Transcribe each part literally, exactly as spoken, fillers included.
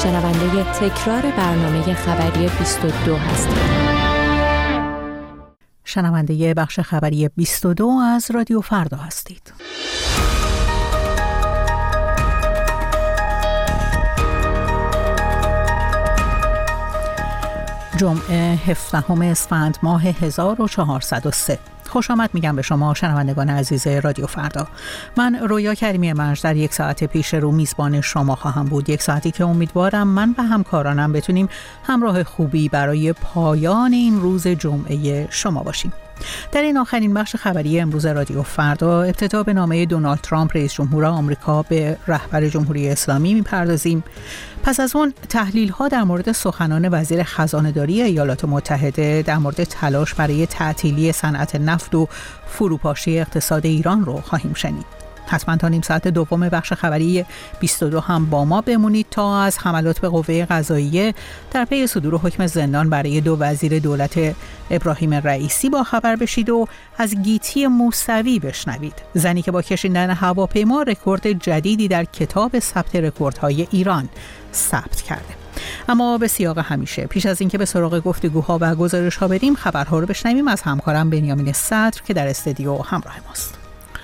شنونده تکرار برنامه خبری بیست و دو هستید. شنونده بخش خبری بیست و دو از رادیو فردا هستید. جمعه هفدهم اسفند ماه هزار و چهارصد و سه. خوش آمد میگم به شما شنوندگان عزیز رادیو فردا. من رویا کریمی مرج در یک ساعت پیش رو میزبان شما خواهم بود. یک ساعتی که امیدوارم من و همکارانم بتونیم همراه خوبی برای پایان این روز جمعه شما باشیم. در این آخرین بخش خبری امروز رادیو فردا ابتدا به نامه دونالد ترامپ رئیس جمهور آمریکا به رهبر جمهوری اسلامی میپردازیم. پس از اون تحلیل ها در مورد سخنان وزیر خزانه‌داری ایالات متحده در مورد تلاش برای تعطیلی صنعت نفت و فروپاشی اقتصاد ایران رو خواهیم شنید. حتما تا نیم ساعت دوم بخش خبری بیست و دو هم با ما بمونید تا از حملات به قوه قضاییه در پی صدور حکم زندان برای دو وزیر دولت ابراهیم رئیسی با خبر بشید و از گیتی موسوی بشنوید، زنی که با کشیدن هواپیما رکورد جدیدی در کتاب ثبت رکوردهای ایران ثبت کرده. اما به سیاق همیشه پیش از اینکه به سراغ گفتگوها و گزارش‌ها بریم خبرها رو بشنویم از همکارم بنیامین صدر که در استودیو همراه ماست.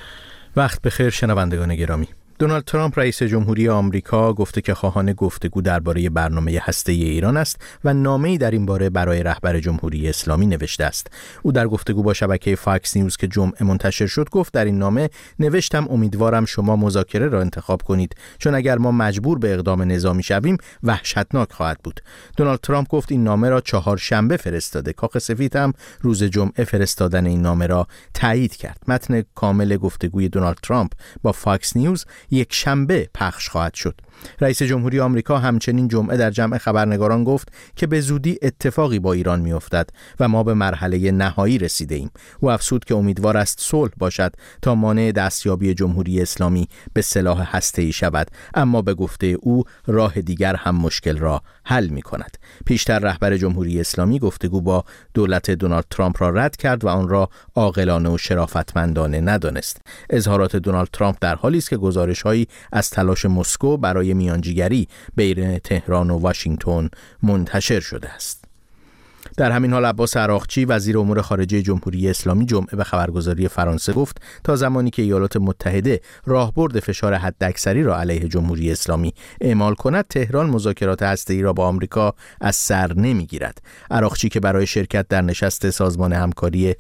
وقت بخیر شنوندگان گرامی. دونالد ترامپ رئیس جمهوری آمریکا گفته که خواهان گفتگو درباره برنامه هسته‌ای ایران است و نامه‌ای در این باره برای رهبر جمهوری اسلامی نوشته است. او در گفتگو با شبکه فاکس نیوز که جمعه منتشر شد گفت در این نامه نوشتم امیدوارم شما مذاکره را انتخاب کنید، چون اگر ما مجبور به اقدام نظامی شویم وحشتناک خواهد بود. دونالد ترامپ گفت این نامه را چهارشنبه فرستاده. کاخ سفید هم روز جمعه فرستادن این نامه را تایید کرد. متن کامل گفتگوی دونالد ترامپ با فاکس نیوز یک شنبه پخش خواهد شد. رئیس جمهوری آمریکا همچنین جمعه در جمع خبرنگاران گفت که به زودی اتفاقی با ایران می‌افتد و ما به مرحله نهایی رسیده ایم. او افزود که امیدوار است صلح باشد تا مانع دستیابی جمهوری اسلامی به سلاح هسته‌ای شود، اما به گفته او راه دیگر هم مشکل را حل می‌کند. پیشتر رهبر جمهوری اسلامی گفتگو با دولت دونالد ترامپ را رد کرد و آن را عاقلانه و شرافتمندانه ندانست. اظهارات دونالد ترامپ در حالی است که گزارش‌هایی از تلاش مسکو برای میانجیگری بین تهران و واشنگتن منتشر شده است. در همین حال عباس عراقچی وزیر امور خارجه جمهوری اسلامی جمعه به خبرگزاری فرانسه گفت تا زمانی که ایالات متحده راهبرد فشار حداکثری را علیه جمهوری اسلامی اعمال کند تهران مذاکرات هسته‌ای را با آمریکا از سر نمیگیرد. عراقچی که برای شرکت در نشست سازمان همکاری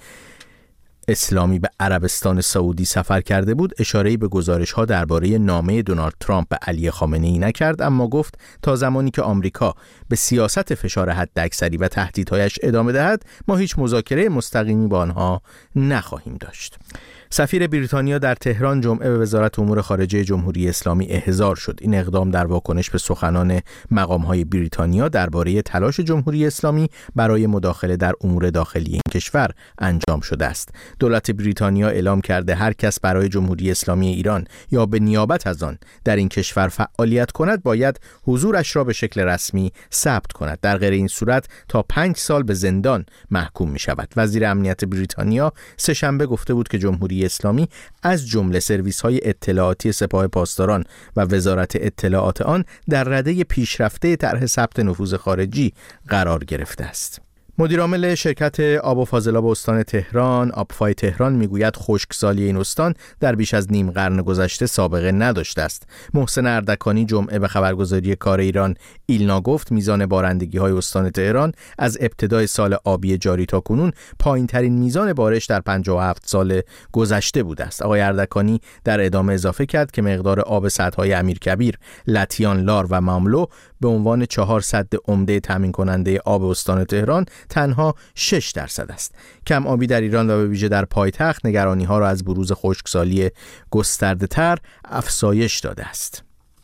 اسلامی به عربستان سعودی سفر کرده بود اشاره‌ای به گزارش‌ها درباره نامه دونالد ترامپ به علی خامنه‌ای نکرد، اما گفت تا زمانی که آمریکا به سیاست فشار حداکثری و تهدیدهایش ادامه دهد ما هیچ مذاکره مستقیمی با آنها نخواهیم داشت. سفیر بریتانیا در تهران جمعه به وزارت امور خارجه جمهوری اسلامی احضار شد. این اقدام در واکنش به سخنان مقام‌های بریتانیا درباره تلاش جمهوری اسلامی برای مداخله در امور داخلی این کشور انجام شده است. دولت بریتانیا اعلام کرده هر کس برای جمهوری اسلامی ایران یا به نیابت از آن در این کشور فعالیت کند باید حضورش را به شکل رسمی ثبت کند. در غیر این صورت تا پنج سال به زندان محکوم می شود. وزیر امنیت بریتانیا سه‌شنبه گفته بود که جمهوری اسلامی از جمله سرویس‌های اطلاعاتی سپاه پاسداران و وزارت اطلاعات آن در رده پیشرفته طرح ثبت نفوذ خارجی قرار گرفته است. مدیرعامل شرکت آب و فاضلاب استان تهران، آبفای تهران میگوید خشکسالی این استان در بیش از نیم قرن گذشته سابقه نداشته است. محسن اردکانی جمعه به خبرگزاری کار ایران ایلنا گفت میزان بارندگی‌های استان تهران از ابتدای سال آبی جاری تا کنون پایین‌ترین میزان بارش در پنجاه و هفت سال گذشته بوده است. آقای اردکانی در ادامه اضافه کرد که مقدار آب سدهای امیرکبیر، لطیان، لار و ماملو به عنوان چهار سد عمده تامین کننده آب استان تهران تنها شش درصد است. کم آبی در ایران و به ویژه در پایتخت نگرانی‌ها را از بروز خشکسالی گسترده‌تر افزایش داده است.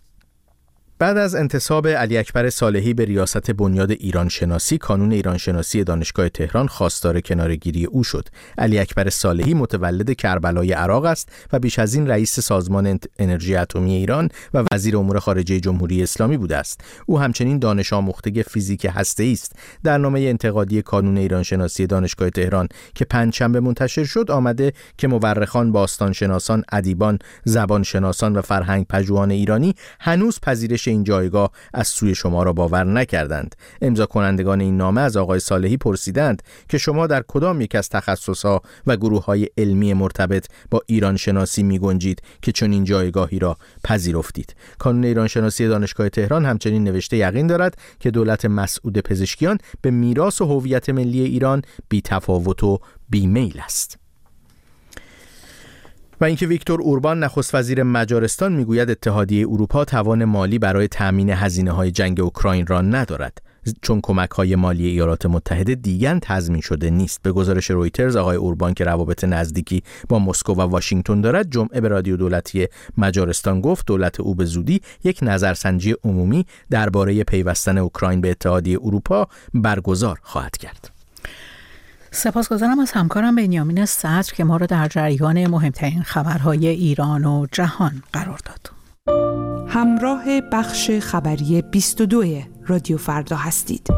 بعد از انتصاب علی اکبر صالحی به ریاست بنیاد ایران شناسی، کانون ایران شناسی دانشگاه تهران خواستار کناره‌گیری او شد. علی اکبر صالحی متولد کربلای عراق است و بیش از این رئیس سازمان انرژی اتمی ایران و وزیر امور خارجه جمهوری اسلامی بوده است. او همچنین دانش آموخته فیزیک هسته‌ای است. در نامه انتقادی کانون ایران شناسی دانشگاه تهران که پنجشنبه منتشر شد آمده که مورخان، باستانشناسان، ادیبان، زبانشناسان و فرهنگ پژوهان ایرانی هنوز پذیرش نمایش این جایگاه از سوی شما را باور نکردند. امضا کنندگان این نامه از آقای صالحی پرسیدند که شما در کدام یک از تخصصها و گروه‌های علمی مرتبط با ایران شناسی می‌گنجید که چون این جایگاهی را پذیرفتید. کانون ایران شناسی دانشگاه تهران همچنین نوشته یقین دارد که دولت مسعود پزشکیان به میراث و هویت ملی ایران بی‌تفاوت و بی‌میل است. و اینکه ویکتور اوربان نخست وزیر مجارستان میگوید اتحادیه اروپا توان مالی برای تأمین هزینه‌های جنگ اوکراین را ندارد، چون کمک‌های مالی ایالات متحده دیگر تضمین شده نیست. به گزارش رویترز آقای اوربان که روابط نزدیکی با مسکو و واشنگتن دارد، جمعه به رادیو دولتی مجارستان گفت دولت او به زودی یک نظرسنجی عمومی درباره پیوستن اوکراین به اتحادیه اروپا برگزار خواهد کرد. سپاسگزارم از همکارم بنیامین صدر که ما را در جریان مهمترین خبرهای ایران و جهان قرار داد. همراه بخش خبری بیست و دو رادیو فردا هستید.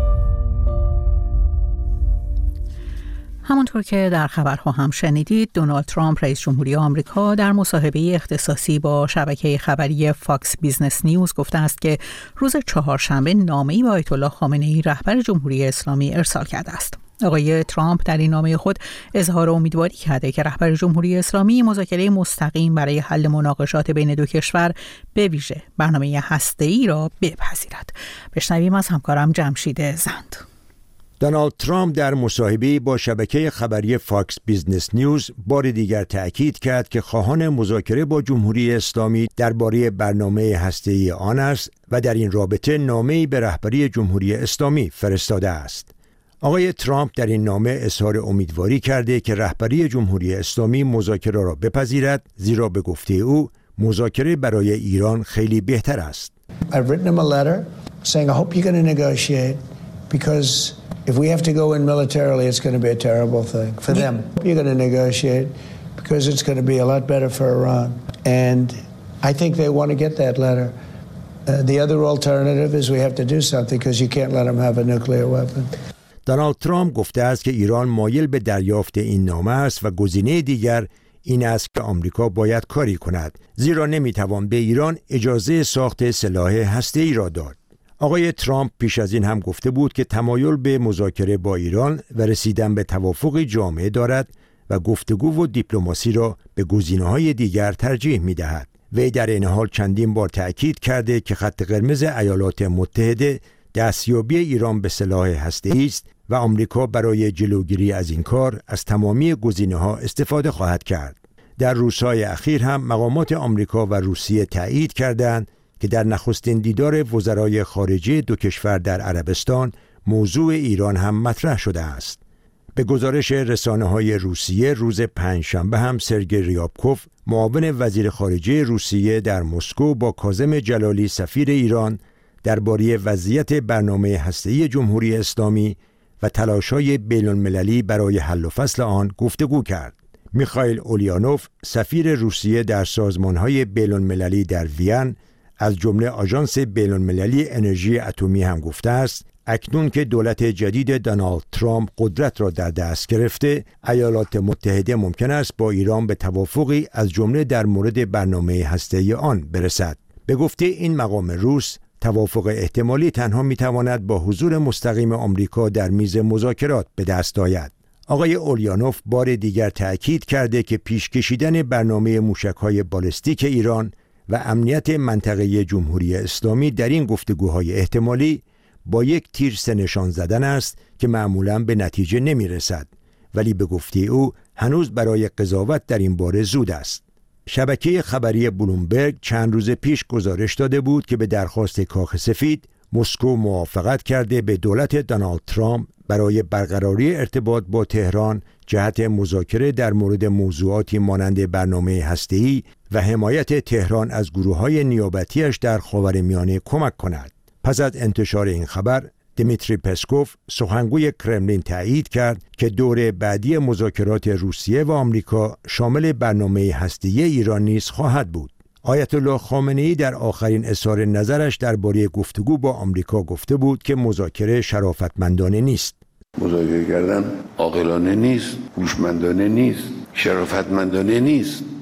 همانطور که در خبرها هم شنیدید، دونالد ترامپ رئیس جمهوری آمریکا در مصاحبه اختصاصی با شبکه خبری فاکس بیزنس نیوز گفته است که روز چهارشنبه نامه‌ای به آیت الله خامنه‌ای رهبر جمهوری اسلامی ارسال کرده است. آقای ترامپ در این نامه خود اظهار امیدواری کرده که رهبر جمهوری اسلامی مذاکره مستقیم برای حل مناقشات بین دو کشور به ویژه برنامه هسته‌ای را بپذیرد. بشنویم از همکارم جمشید زند. دونالد ترامپ در مصاحبه‌ای با شبکه خبری فاکس بیزنس نیوز بار دیگر تأکید کرد که خواهان مذاکره با جمهوری اسلامی درباره برنامه هسته‌ای آن است و در این رابطه نامه‌ای به رهبری جمهوری اسلامی فرستاده است. آقای ترامپ در این نامه اظهار امیدواری کرده که رهبری جمهوری اسلامی مذاکره را بپذیرد، زیرا به گفته او مذاکره برای ایران خیلی بهتر است. I've written him a letter saying I hope you're going to negotiate because if we have to go in militarily it's going to be a terrible thing for them. You're going to negotiate because it's going to be a lot better for Iran and I think they want to get that letter. Uh, the other alternative is we have to do something because you can't let them have a nuclear weapon. دونالد ترامپ گفته است که ایران مایل به دریافت این نامه است و گزینه دیگر این است که آمریکا باید کاری کند، زیرا نمیتوان به ایران اجازه ساخت سلاح هسته‌ای را داد. آقای ترامپ پیش از این هم گفته بود که تمایل به مذاکره با ایران و رسیدن به توافق جامع دارد و گفتگو و دیپلماسی را به گزینه‌های دیگر ترجیح می‌دهد. وی در این حال چندین بار تأکید کرده که خط قرمز ایالات متحده دستیابی ایران به سلاح هسته‌ای است و آمریکا برای جلوگیری از این کار از تمامی گزینه‌ها استفاده خواهد کرد. در روزهای اخیر هم مقامات آمریکا و روسیه تایید کردند که در نخستین دیدار وزرای خارجه دو کشور در عربستان موضوع ایران هم مطرح شده است. به گزارش رسانه‌های روسیه روز پنجشنبه هم سرگئی ریابکوف معاون وزیر خارجه روسیه در مسکو با کاظم جلالی سفیر ایران درباره وضعیت برنامه هسته‌ای جمهوری اسلامی و تلاش‌های بین‌المللی برای حل و فصل آن گفتگو کرد. میخائیل اولیانوف سفیر روسیه در سازمان‌های بین‌المللی در وین از جمله آژانس بین‌المللی انرژی اتمی هم گفته است اکنون که دولت جدید دونالد ترامپ قدرت را در دست گرفته، ایالات متحده ممکن است با ایران به توافقی از جمله در مورد برنامه هسته‌ای آن برسد. به گفته این مقام روس، توافق احتمالی تنها میتواند با حضور مستقیم آمریکا در میز مذاکرات به دست آید. آقای اولیانوف بار دیگر تأکید کرده که پیش کشیدن برنامه موشک‌های بالستیک ایران و امنیت منطقه جمهوری اسلامی در این گفتگوهای احتمالی با یک تیر سه نشان زدن است که معمولاً به نتیجه نمیرسد، ولی به گفته او هنوز برای قضاوت در این باره زود است. شبکه خبری بلومبرگ چند روز پیش گزارش داده بود که به درخواست کاخ سفید مسکو موافقت کرده به دولت دونالد ترامپ برای برقراری ارتباط با تهران جهت مذاکره در مورد موضوعاتی مانند برنامه هسته‌ای و حمایت تهران از گروه‌های نیابتیش در خاورمیانه کمک کند. پس از انتشار این خبر، دیمیتری پسکوف سخنگوی کرملین تایید کرد که دور بعدی مذاکرات روسیه و آمریکا شامل برنامه هسته‌ای ایران نیز خواهد بود. آیت الله خامنه‌ای در آخرین اظهار نظرش درباره گفتگو با آمریکا گفته بود که مذاکره شرافتمندانه نیست. مذاکره کردن عاقلانه نیست، هوشمندانه نیست، شرافتمندانه نیست.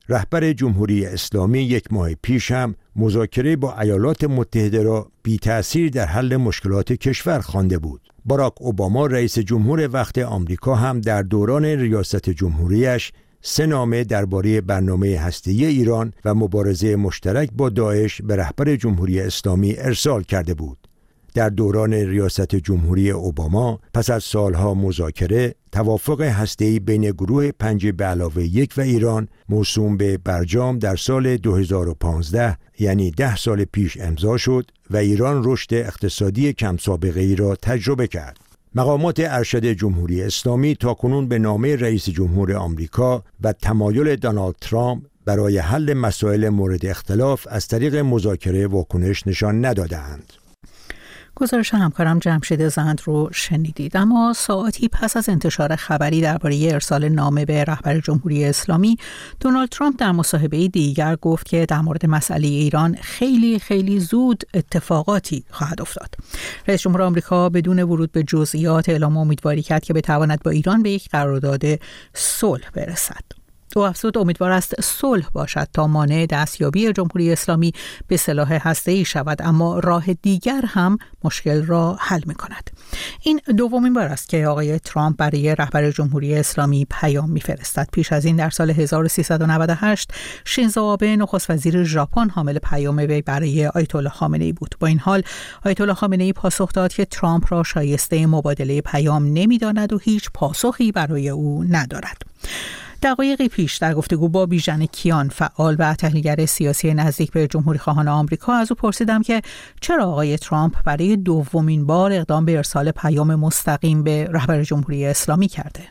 رهبر جمهوری اسلامی یک ماه پیش هم مذاکره با ایالات متحده را بی تأثیر در حل مشکلات کشور خوانده بود. باراک اوباما رئیس جمهور وقت آمریکا هم در دوران ریاست جمهوریش سه نامه درباره برنامه هسته‌ای ایران و مبارزه مشترک با داعش به رهبر جمهوری اسلامی ارسال کرده بود. در دوران ریاست جمهوری اوباما پس از سالها مذاکره، توافق هسته‌ای بین گروه پنج به علاوه یک و ایران موسوم به برجام در سال دو هزار و پانزده، یعنی ده سال پیش امضا شد و ایران رشد اقتصادی کم سابقه ای را تجربه کرد. مقامات ارشد جمهوری اسلامی تاکنون به نامه رئیس جمهور آمریکا و تمایل دونالد ترامپ برای حل مسائل مورد اختلاف از طریق مذاکره واکنش نشان ندادند. گزارش همکارم جمشید زند رو شنیدید. اما ساعتی پس از انتشار خبری درباره ارسال نامه به رهبر جمهوری اسلامی، دونالد ترامپ در مصاحبه دیگر گفت که در مورد مسئله ایران خیلی خیلی زود اتفاقاتی خواهد افتاد. رئیس جمهور آمریکا بدون ورود به جزئیات اعلام امیدواری کرد که بتواند با ایران به یک قرارداد صلح برسد. او افزود امیدوار است صلح باشد تا مانع دستیابی جمهوری اسلامی به سلاح هسته‌ای شود، اما راه دیگر هم مشکل را حل می‌کند. این دومین بار است که آقای ترامپ برای رهبر جمهوری اسلامی پیام می‌فرستد. پیش از این در سال هزار و سیصد و نود و هشت شینزو آبه نخست وزیر ژاپن حامل پیام وی برای آیت الله خامنه‌ای بود. با این حال آیت الله خامنه‌ای پاسخ داد که ترامپ را شایسته مبادله پیام نمی‌داند و هیچ پاسخی برای او ندارد. دقایقی پیش در گفتگو با بیژن کیان، فعال و تحلیلگر سیاسی نزدیک به جمهوری خواهان آمریکا، از او پرسیدم که چرا آقای ترامپ برای دومین بار اقدام به ارسال پیام مستقیم به رهبر جمهوری اسلامی کرده.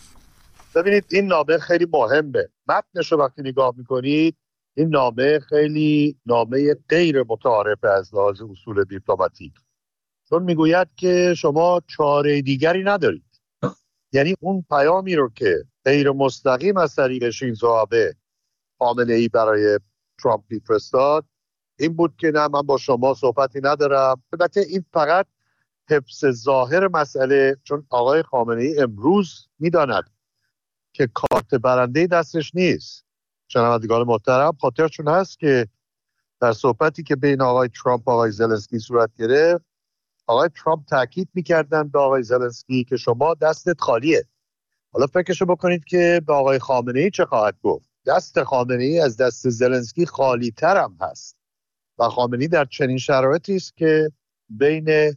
ببینید این نامه خیلی مهمه. متنش رو وقتی نگاه میکنید، این نامه خیلی نامه غیر متعارف از لحاظ اصول دیپلماتیک، چون میگوید که شما چاره دیگری ندارید. یعنی اون پیامی رو که غیر مستقیم از طریق شینزو آبه خامنه‌ای برای ترامپ میفرستاد این بود که نه، من با شما صحبتی ندارم. البته این فقط حفظ ظاهر مسئله، چون آقای خامنه‌ای امروز میداند که کارت برنده دستش نیست. شنوندگان محترم، خاطرشون هست که در صحبتی که بین آقای ترامپ و آقای زلنسکی صورت گرفت، آقای ترامپ تاکید میکردن به آقای زلنسکی که شما دستت خالیه. حالا فکرشو بکنید که به آقای خامنه‌ای چه خواهد گفت. دست خامنه‌ای از دست زلنسکی خالی تر هم هست و خامنه‌ای در چنین شرایطی است که بین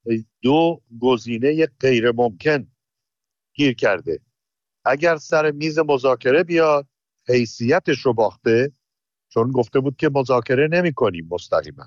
دو گزینه غیر ممکن گیر کرده. اگر سر میز مذاکره بیاد، حیثیتش رو باخته، چون گفته بود که مذاکره نمی کنیم مستقیما،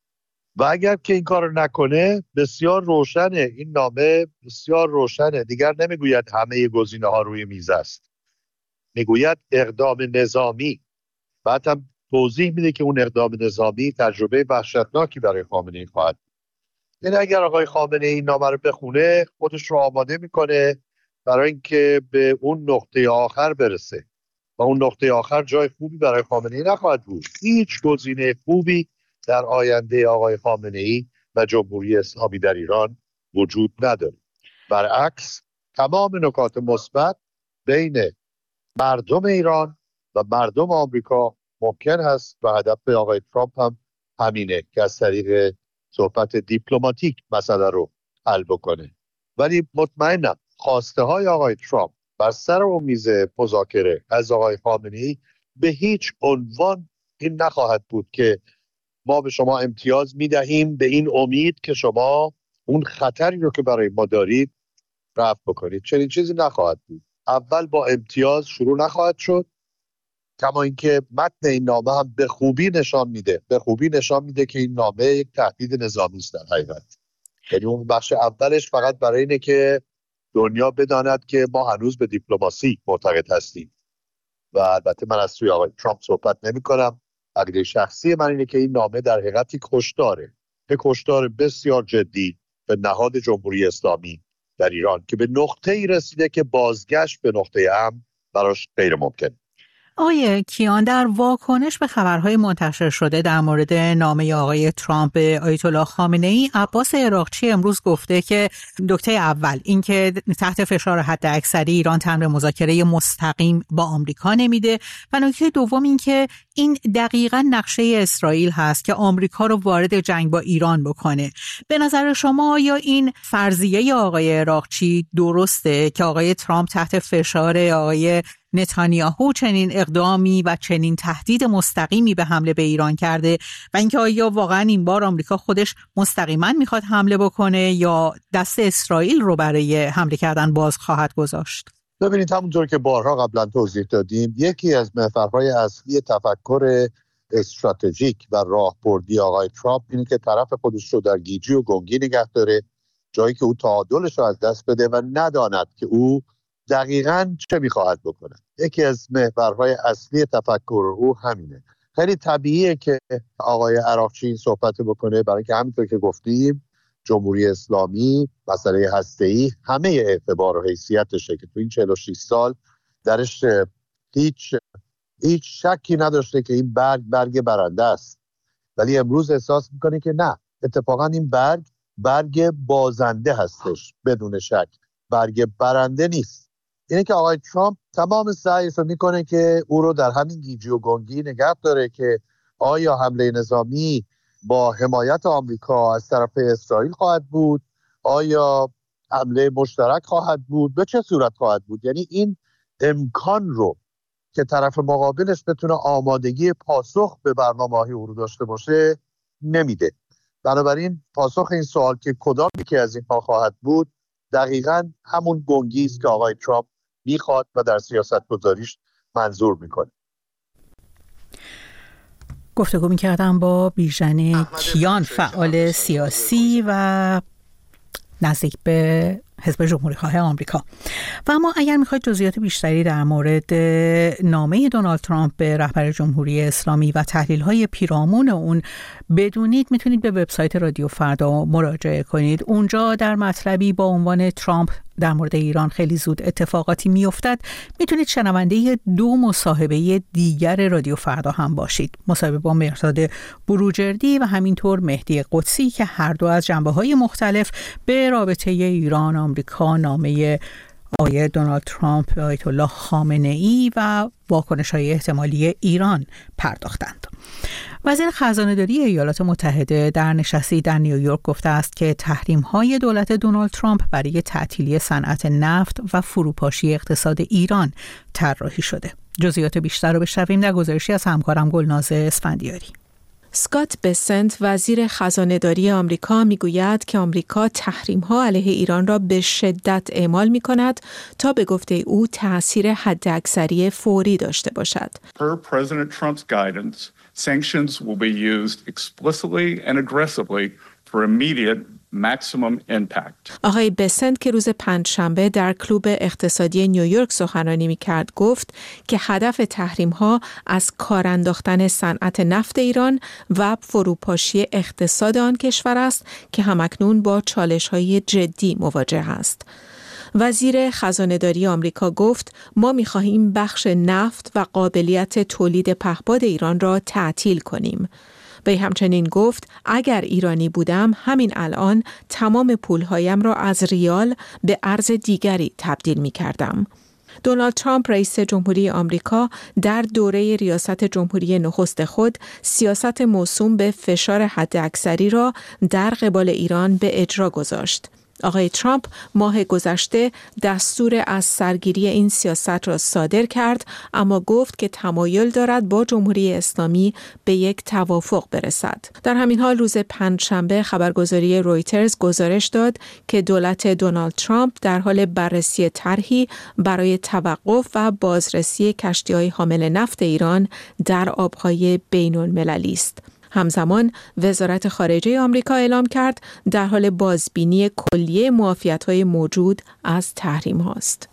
و اگر که این کار رو نکنه، بسیار روشنه، این نامه بسیار روشنه، دیگر نمیگوید همه گزینه ها روی میز است، میگوید اقدام نظامی. بعد هم توضیح میده که اون اقدام نظامی تجربه وحشتناکی برای خامنه‌ای خواهد بود. یعنی اگر آقای خامنه‌ای این نامه رو بخونه، خودش رو آماده میکنه برای اینکه به اون نقطه آخر برسه و اون نقطه آخر جای خوبی برای خامنه‌ای نخواهد بود. هیچ گزینه خوبی در آینده آقای خامنه‌ای و جمهوری اسلامی در ایران وجود نداره. برعکس، تمام نکات مثبت بین مردم ایران و مردم آمریکا ممکن هست و هدف آقای ترامپ هم همینه که از طریق صحبت دیپلماتیک مسئله رو حل بکنه. ولی مطمئنم خواسته های آقای ترامپ بر سر اون میز مذاکره از آقای خامنه‌ای به هیچ عنوان این نخواهد بود که ما به شما امتیاز میدهیم به این امید که شما اون خطری رو که برای ما دارید رفع بکنید. چنین چیزی نخواهد بود. اول با امتیاز شروع نخواهد شد، کما اینکه متن این نامه هم به خوبی نشان میده به خوبی نشان میده که این نامه یک تهدید نظامی است در حقیقت. یعنی اون بخش اولش فقط برای اینه که دنیا بداند که ما هنوز به دیپلماسی معتقد هستیم و البته من از سوی آقای ترامپ صحبت نمی کنم. عقیده شخصی من اینه که این نامه در حقیقت کشداره، به کشدار بسیار جدی به نهاد جمهوری اسلامی در ایران که به نقطه‌ای رسیده که بازگشت به نقطه امن براش غیر ممکن. آقای کیان، در واکنش به خبرهای منتشر شده در مورد نامه آقای ترامپ به آیت الله خامنه ای، عباس عراقچی امروز گفته که نکته اول اینکه تحت فشار حداکثری ایران تن به مذاکره مستقیم با آمریکا نمیده و نکته دوم اینکه این دقیقاً نقشه اسرائیل هست که آمریکا رو وارد جنگ با ایران بکنه. به نظر شما یا این فرضیه آقای عراقچی درسته که آقای ترامپ تحت فشار آقای نتانیاهو چنین اقدامی و چنین تهدید مستقیمی به حمله به ایران کرده و اینکه آیا واقعا این بار آمریکا خودش مستقیما میخواد حمله بکنه یا دست اسرائیل رو برای حمله کردن باز خواهد گذاشت؟ ببینید، همونطور که بارها قبلا توضیح دادیم، یکی از محورهای اصلی تفکر استراتژیک و راهبردی آقای ترامپ اینه که طرف خودش رو در گیجی و گنگی نگه داره، جایی که او تعادلش رو از دست بده و نداند که او دقیقاً چه میخواهد بکنه. یکی از محورهای اصلی تفکر او همینه. خیلی طبیعیه که آقای عراقچی این صحبت بکنه، برای که همینطور که گفتیم جمهوری اسلامی، مسئله هسته‌ای، همه اعتبار و حیثیتشه که تو این چهل و شش سال درش هیچ هیچ شکی نداشته که این برگ برگ برنده است، ولی امروز احساس میکنه که نه، اتفاقا این برگ برگ بازنده هستش، بدون شک برگ برنده نیست. اینه که آقای ترامپ تمام سعیش رو میکنه که او رو در همین گیجی و گنگی نگه داره که آیا حمله نظامی با حمایت آمریکا از طرف اسرائیل خواهد بود، آیا حمله مشترک خواهد بود، به چه صورت خواهد بود. یعنی این امکان رو که طرف مقابلش بتونه آمادگی پاسخ به برنامه‌های او رو داشته باشه نمیده. بنابراین پاسخ این سوال که کدام یکی از اینها خواهد بود دقیقاً همون گنگی است که آقای ترامپ میخواد و در سیاست گذاریش منظور میکنه. گفتگو میکردم با بیژن کیان، فعال سیاسی و نزدیک به حزب جمهوری‌خواه آمریکا. و اما اگر میخواید جزئیات بیشتری در مورد نامه دونالد ترامپ به رهبر جمهوری اسلامی و تحلیل‌های پیرامون اون بدونید، میتونید به وبسایت رادیو فردا مراجعه کنید. اونجا در مطلبی با عنوان ترامپ در مورد ایران خیلی زود اتفاقاتی میافتد میتونید شنونده دو مصاحبه دیگر رادیو فردا هم باشید. مصاحبه با مهرداد بروجردی و همینطور مهدی قدسی که هر دو از جنبه‌های مختلف به رابطه ایران آمریکا، نامه آقای دونالد ترامپ به آیت الله خامنه ای و واکنش‌های احتمالی ایران پرداختند. وزیر خزانه‌داری ایالات متحده در نشستی در نیویورک گفته است که تحریم‌های دولت دونالد ترامپ برای تعطیلی صنعت نفت و فروپاشی اقتصاد ایران طراحی شده. جزئیات بیشتر رو بشنویم در گزارشی از همکارم گلناز اسفندیاری. اسکات بسنت وزیر خزانه‌داری آمریکا میگوید که آمریکا تحریم‌ها علیه ایران را به شدت اعمال می‌کند تا به گفته او تأثیر حداکثری فوری داشته باشد. Per President Trump's guidance, sanctions will be used explicitly and aggressively for immediate maximum impact. آقای بسنت که روز پنجشنبه در کلوب اقتصادی نیویورک سخنرانی می‌کرد گفت که هدف تحریم‌ها از کار انداختن صنعت نفت ایران و فروپاشی اقتصاد آن کشور است که همکنون با چالش‌های جدی مواجه است. وزیر خزانه‌داری آمریکا گفت ما می‌خواهیم بخش نفت و قابلیت تولید پهپاد ایران را تعطیل کنیم. وی همچنین گفت اگر ایرانی بودم همین الان تمام پولهایم را از ریال به ارز دیگری تبدیل می کردم. دونالد ترامپ رئیس جمهوری آمریکا در دوره ریاست جمهوری نخست خود سیاست موسوم به فشار حداکثری را در قبال ایران به اجرا گذاشت. آقای ترامپ ماه گذشته دستور از سرگیری این سیاست را صادر کرد، اما گفت که تمایل دارد با جمهوری اسلامی به یک توافق برسد. در همین حال روز پنجشنبه خبرگزاری رویترز گزارش داد که دولت دونالد ترامپ در حال بررسی طرحی برای توقف و بازرسی کشتی‌های حامل نفت ایران در آبهای بین‌المللی است. همزمان وزارت خارجه آمریکا اعلام کرد در حال بازبینی کلیه معافیت‌های موجود از تحریم هاست.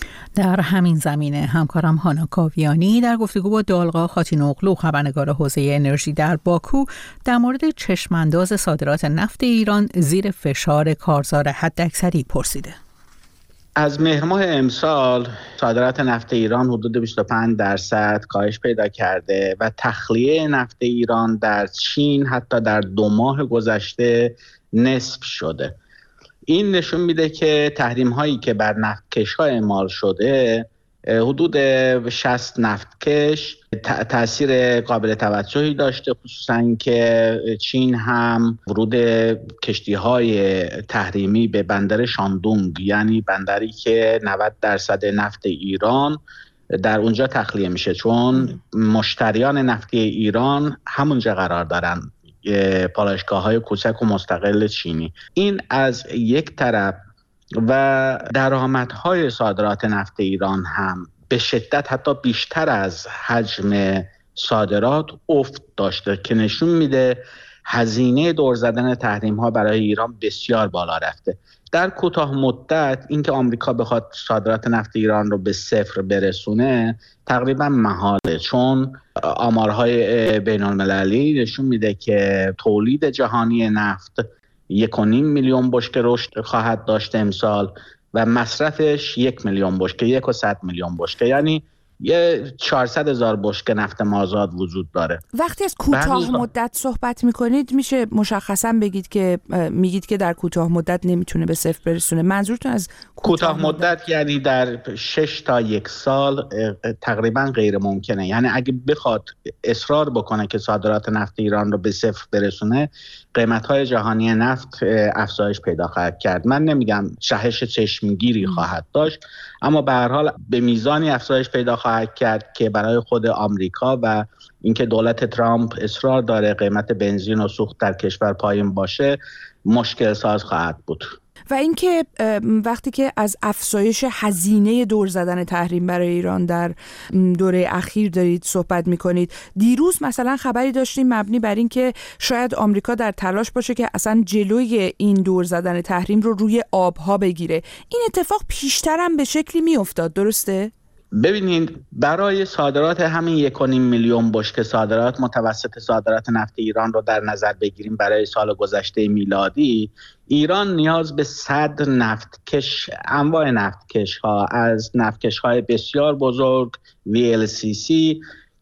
در همین زمینه همکارم هانا کاویانی در گفتگو با دالقا خاتینوغلو خبرنگار حوزه انرژی در باکو در مورد چشمانداز صادرات نفت ایران زیر فشار کارزار حداکثری پرسیده. از مهر ماه امسال صادرات نفت ایران حدود بیست و پنج درصد کاهش پیدا کرده و تخلیه نفت ایران در چین حتی در دو ماه گذشته نصف شده. این نشون میده که تحریم هایی که بر نفتکش ها اعمال شده حدود شصت نفتکش تأثیر قابل توجهی داشته، خصوصا که چین هم ورود کشتی های تحریمی به بندر شاندونگ، یعنی بندری که نود درصد نفت ایران در اونجا تخلیه میشه، چون مشتریان نفتی ایران همونجا قرار دارن، پالایشگاه های کوچک و مستقل چینی. این از یک طرف و درآمدهای صادرات نفت ایران هم به شدت حتی بیشتر از حجم صادرات افت داشته که نشون میده هزینه دور زدن تحریم ها برای ایران بسیار بالا رفته. در کوتاه مدت اینکه آمریکا بخواد صادرات نفت ایران رو به صفر برسونه تقریبا محاله، چون آمارهای بین المللی نشون میده که تولید جهانی نفت یک و نیم میلیون بشکه رشد خواهد داشت امسال و مصرفش یک میلیون بشکه، یک و صد میلیون بشکه، یعنی یه چهارصد هزار بشکه نفت مازاد وجود داره. وقتی از کوتاه مدت صحبت میکنید میشه مشخصا بگید که میگید که در کوتاه مدت نمیتونه به صفر برسونه، منظورتون از کوتاه, کوتاه مدت, مدت یعنی در شش تا یک سال تقریبا غیر ممکنه. یعنی اگه بخواد اصرار بکنه که صادرات نفت ایران رو به صفر برسونه، قیمت‌های جهانی نفت افزایش پیدا خواهد کرد. من نمیگم جهش چشمگیری خواهد داشت، اما به هر حال به میزانی افزایش پیدا خواهد کرد که برای خود آمریکا و اینکه دولت ترامپ اصرار داره قیمت بنزین و سوخت در کشور پایین باشه مشکل ساز خواهد بود. و اینکه وقتی که از افزایش هزینه دور زدن تحریم برای ایران در دوره اخیر دارید صحبت میکنید، دیروز مثلا خبری داشتیم مبنی بر این که شاید آمریکا در تلاش باشه که اصلا جلوی این دور زدن تحریم رو روی آبها بگیره. این اتفاق پیشتر هم به شکلی میافتاد، درسته؟ ببینید برای صادرات همین یک و نیم میلیون بشکه صادرات متوسط صادرات نفت ایران رو در نظر بگیریم برای سال گذشته میلادی، ایران نیاز به صد نفتکش، انواع نفتکش ها از نفتکش های بسیار بزرگ وی ال سی سی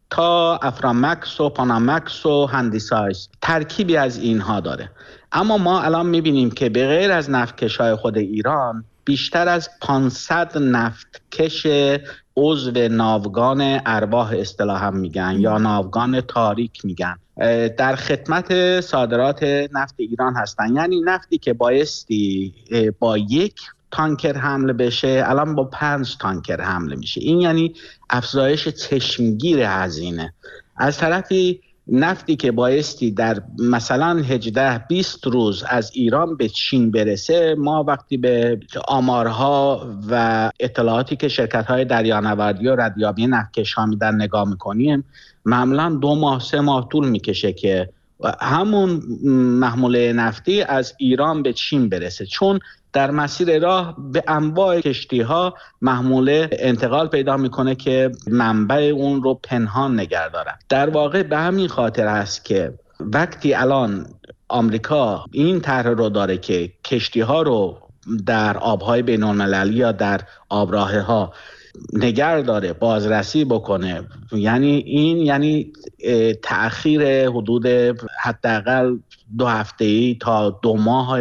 تا افرامکس و پانامکس و هندیسایز، ترکیبی از اینها داره. اما ما الان میبینیم که به غیر از نفتکش های خود ایران بیشتر از پانصد نفتکش عضو ناوگان ارواح اصطلاحاً میگن یا ناوگان تاریک میگن در خدمت صادرات نفت ایران هستن. یعنی نفتی که بایستی با یک تانکر حمل بشه الان با پنج تانکر حمل میشه. این یعنی افزایش چشمگیر هزینه. از طرفی نفتی که بایستی در مثلا هجده بیست روز از ایران به چین برسه، ما وقتی به آمارها و اطلاعاتی که شرکت‌های دریانوردی و ردیابی نفتکش ها میدن نگاه میکنیم، معمولا دو ماه سه ماه طول میکشه که همون محموله نفتی از ایران به چین برسه، چون در مسیر راه به انواع کشتی ها محموله انتقال پیدا میکنه که منبع اون رو پنهان نگه دارن. در واقع به همین خاطر است که وقتی الان آمریکا این طرح رو داره که کشتی ها رو در آبهای بین المللی یا در آبراه ها نگه داره، بازرسی بکنه، یعنی این یعنی تأخیر حدود حداقل دو هفته‌ای تا دو ماه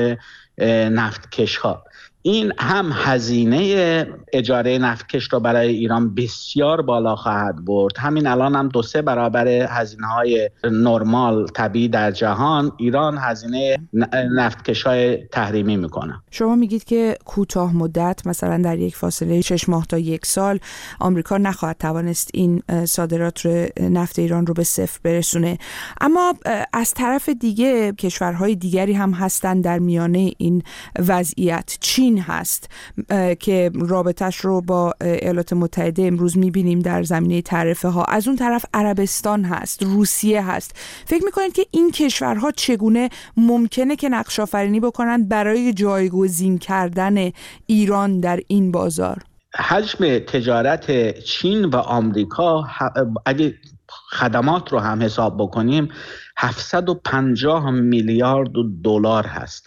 نفتکش ها. این هم هزینه اجاره نفتکش رو برای ایران بسیار بالا خواهد برد. همین الان هم دو سه برابر هزینه های نرمال طبیعی در جهان ایران هزینه نفتکش های تحریمی میکنه. شما میگید که کوتاه مدت مثلا در یک فاصله شش ماه تا یک سال آمریکا نخواهد توانست این صادرات رو نفت ایران رو به صفر برسونه، اما از طرف دیگه کشورهای دیگری هم هستن در میانه این وضعیت. چین هست که رابطش رو با ایالات متحده امروز میبینیم در زمینه تعرفه ها. از اون طرف عربستان هست، روسیه هست. فکر میکنید که این کشورها چگونه ممکنه که نقش آفرینی بکنن برای جایگزین کردن ایران در این بازار؟ حجم تجارت چین و آمریکا اگه خدمات رو هم حساب بکنیم هفتصد و پنجاه میلیارد دلار هست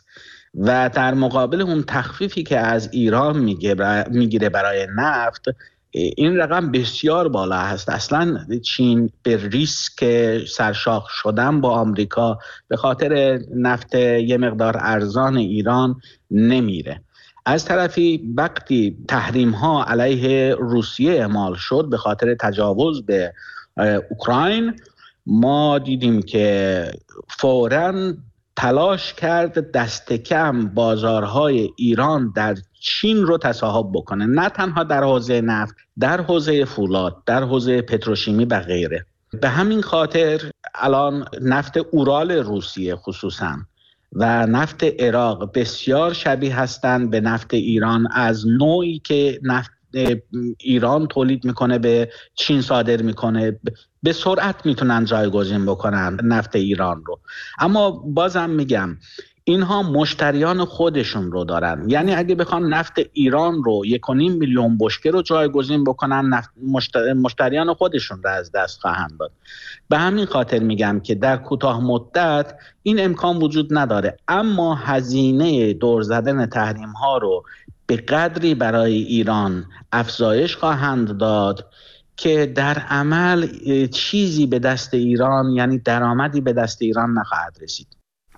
و در مقابل اون تخفیفی که از ایران میگیره برای نفت، این رقم بسیار بالا هست. اصلا چین به ریسک سرشاخ شدن با آمریکا به خاطر نفت یه مقدار ارزان ایران نمیره. از طرفی وقتی تحریم ها علیه روسیه اعمال شد به خاطر تجاوز به اوکراین، ما دیدیم که فوراً تلاش کرد دست کم بازارهای ایران در چین رو تصاحب بکنه، نه تنها در حوزه نفت، در حوزه فولاد، در حوزه پتروشیمی و غیره. به همین خاطر الان نفت اورال روسیه خصوصاً و نفت عراق بسیار شبیه هستند به نفت ایران، از نوعی که نفت ایران تولید میکنه به چین صادر میکنه، به سرعت میتونن جایگزین بکنن نفت ایران رو. اما بازم میگم اینها مشتریان خودشون رو دارن، یعنی اگه بخوان نفت ایران رو یک و نیم میلیون بشکه رو جایگزین بکنن، نفت مشتریان خودشون رو از دست خواهند داد. به همین خاطر میگم که در کوتاه مدت این امکان وجود نداره، اما هزینه دور زدن تحریم ها رو به قدری برای ایران افزایش خواهند داد که در عمل چیزی به دست ایران، یعنی درآمدی به دست ایران نخواهد رسید.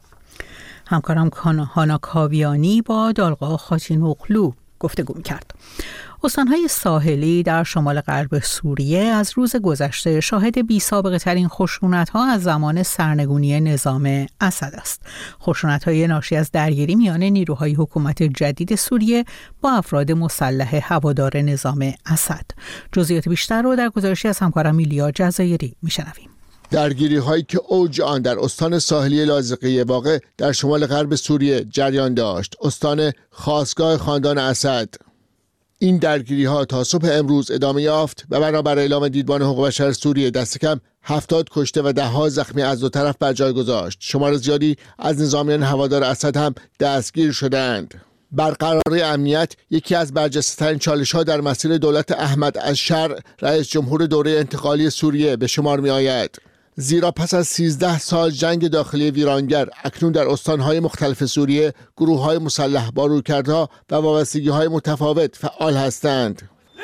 همکارم هانا کاویانی با دالقا خاچینوغلو گفتگو می‌کرد. استان‌های ساحلی در شمال غرب سوریه از روز گذشته شاهد بی‌سابقه ترین خشونت‌ها از زمان سرنگونی نظام اسد است. خشونت‌های ناشی از درگیری میان نیروهای حکومت جدید سوریه با افراد مسلح هوادار نظام اسد. جزئیات بیشتر رو در گزارشی از همکارم میلیا جزایری می‌شنویم. درگیری هایی که اوج آن در استان ساحلی لاذقیه واقع در شمال غرب سوریه جریان داشت، استان خاصگاه خاندان اسد. این درگیری ها تا صبح امروز ادامه یافت و بنابر اعلام دیدبان حقوق بشر سوریه دست کم هفتاد کشته و ده ها زخمی از دو طرف بر جای گذاشت. شمار زیادی از نظامیان هوادار اسد هم دستگیر شدند. برقراری امنیت یکی از برجسته‌ترین چالش‌ها در مسیر دولت احمد الشرع رئیس جمهور دوره انتقالی سوریه به شمار می‌آید. زیرا پس از سیزده سال جنگ داخلی ویرانگر، اکنون در استانهای مختلف سوریه گروه‌های مسلح با رویکردها و وابستگی‌های متفاوت فعال هستند.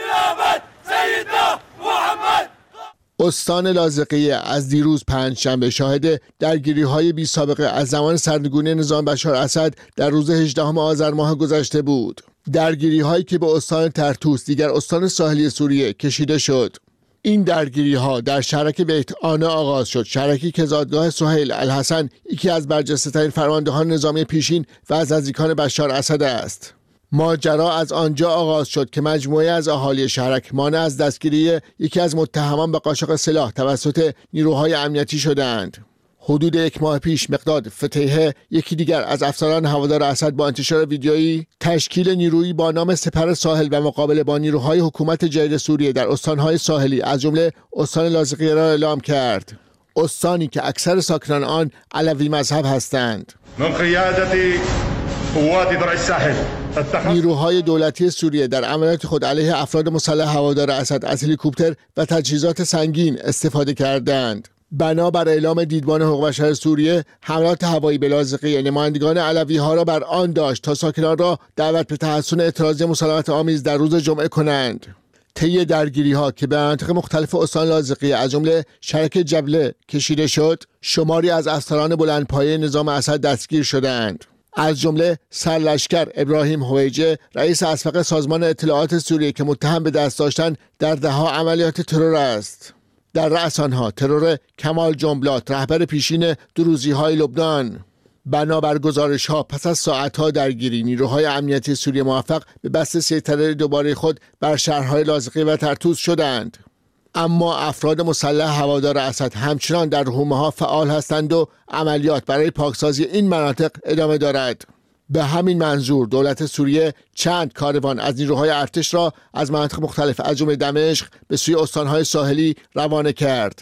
استان لاذقیه از دیروز پنجشنبه شاهد درگیری‌های بی‌سابقه از زمان سرنگونی نظام بشار اسد در روز هجدهم آذر ماه گذشته بود. درگیری‌هایی که به استان ترتوس، دیگر استان ساحلی سوریه، کشیده شد. این درگیری ها در شهرک بیت آنه آغاز شد، شهرکی که زادگاه سهیل الحسن، یکی از برجسته‌ترین فرماندهان نظامی پیشین و از نزدیکان بشار اسد است. ماجرا از آنجا آغاز شد که مجموعه از اهالی شهرک مانع از دستگیری یکی از متهمان به قاچاق سلاح توسط نیروهای امنیتی شدند. حدود یک ماه پیش مقداد فتیحه، یکی دیگر از افسران هوادار اسد، با انتشار ویدیویی تشکیل نیرویی با نام سپر ساحل و مقابله با نیروهای حکومت جدید سوریه در استانهای ساحلی از جمله استان لاذقیه را اعلام کرد. استانی که اکثر ساکنان آن علوی مذهب هستند. من قیادت قوات درع الساحل نیروهای دولتی سوریه در عملیات خود علیه افراد مسلح هوادار اسد از هلیکوپتر و تجهیزات سنگین استفاده کردند. بنابر اعلام دیدبان حقوق بشر سوریه، حملات هوایی به لاذقیه نمایندگان علوی ها را بر آن داشت تا ساکنان را دعوت به تحسن اعتراضی مسالمت آمیز در روز جمعه کنند. طی درگیری ها که به مناطق مختلف استان لاذقیه از جمله شهرک جبله کشیده شد، شماری از افسران بلندپایه نظام اسد دستگیر شدند. از جمله سرلشکر ابراهیم هویجه، رئیس اسبق سازمان اطلاعات سوریه که متهم به دست داشتن در ده‌ها عملیات ترور است. در رأس آنها ترور کمال جنبلات، رهبر پیشین دروزی‌های لبنان. بنابر گزارش‌ها پس از ساعت‌ها درگیری، نیروهای امنیتی سوریه موفق به بسط سیطره دوباره خود بر شهرهای لاذقیه و ترتوس شدند. اما افراد مسلح هوادار اسد همچنان در حومه‌ها فعال هستند و عملیات برای پاکسازی این مناطق ادامه دارد. به همین منظور دولت سوریه چند کاروان از نیروهای ارتش را از مناطق مختلف از جمله دمشق به سوی استانهای ساحلی روانه کرد.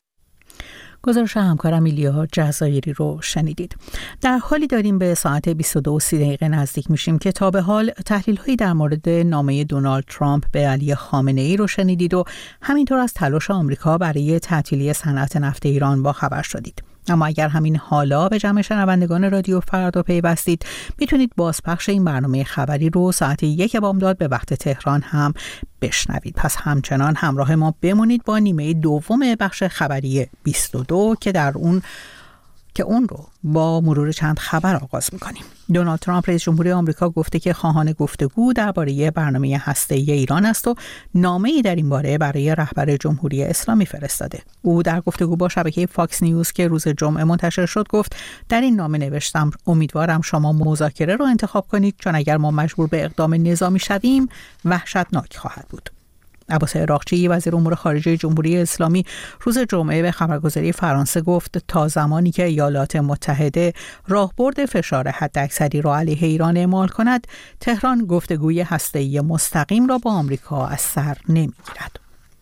گزارش همکارم میلیا جزایری رو شنیدید. در حالی داریم به ساعت بیست و دو و سی دقیقه نزدیک میشیم که تا به حال تحلیل‌هایی در مورد نامه دونالد ترامپ به علی خامنه‌ای رو شنیدید و همینطور از تلاش آمریکا برای تعطیلی صنعت نفت ایران با خبر شدید. اما اگر همین حالا به جمع شنوندگان رادیو فردا پیوستید، میتونید بازپخش این برنامه خبری رو ساعت یک بامداد به وقت تهران هم بشنوید. پس همچنان همراه ما بمونید با نیمه دوم بخش خبری بیست و دو که در اون که اون رو با مرور چند خبر آغاز میکنیم. دونالد ترامپ رئیس جمهوری آمریکا گفته که خواهان گفتگو درباره برنامه هسته‌ای ایران است و نامه‌ای در این باره برای رهبر جمهوری اسلامی فرستاده. او در گفتگو با شبکه فاکس نیوز که روز جمعه منتشر شد گفت در این نامه نوشتم امیدوارم شما مذاکره رو انتخاب کنید، چون اگر ما مجبور به اقدام نظامی شویم وحشتناک خواهد بود. عباس عراقچی وزیر امور خارجه جمهوری اسلامی روز جمعه به خبرگزاری فرانسه گفت تا زمانی که ایالات متحده راهبرد فشار حداکثری را علیه ایران اعمال کند، تهران گفتگوی هسته‌ای مستقیم را با آمریکا از سر نمی‌گیرد.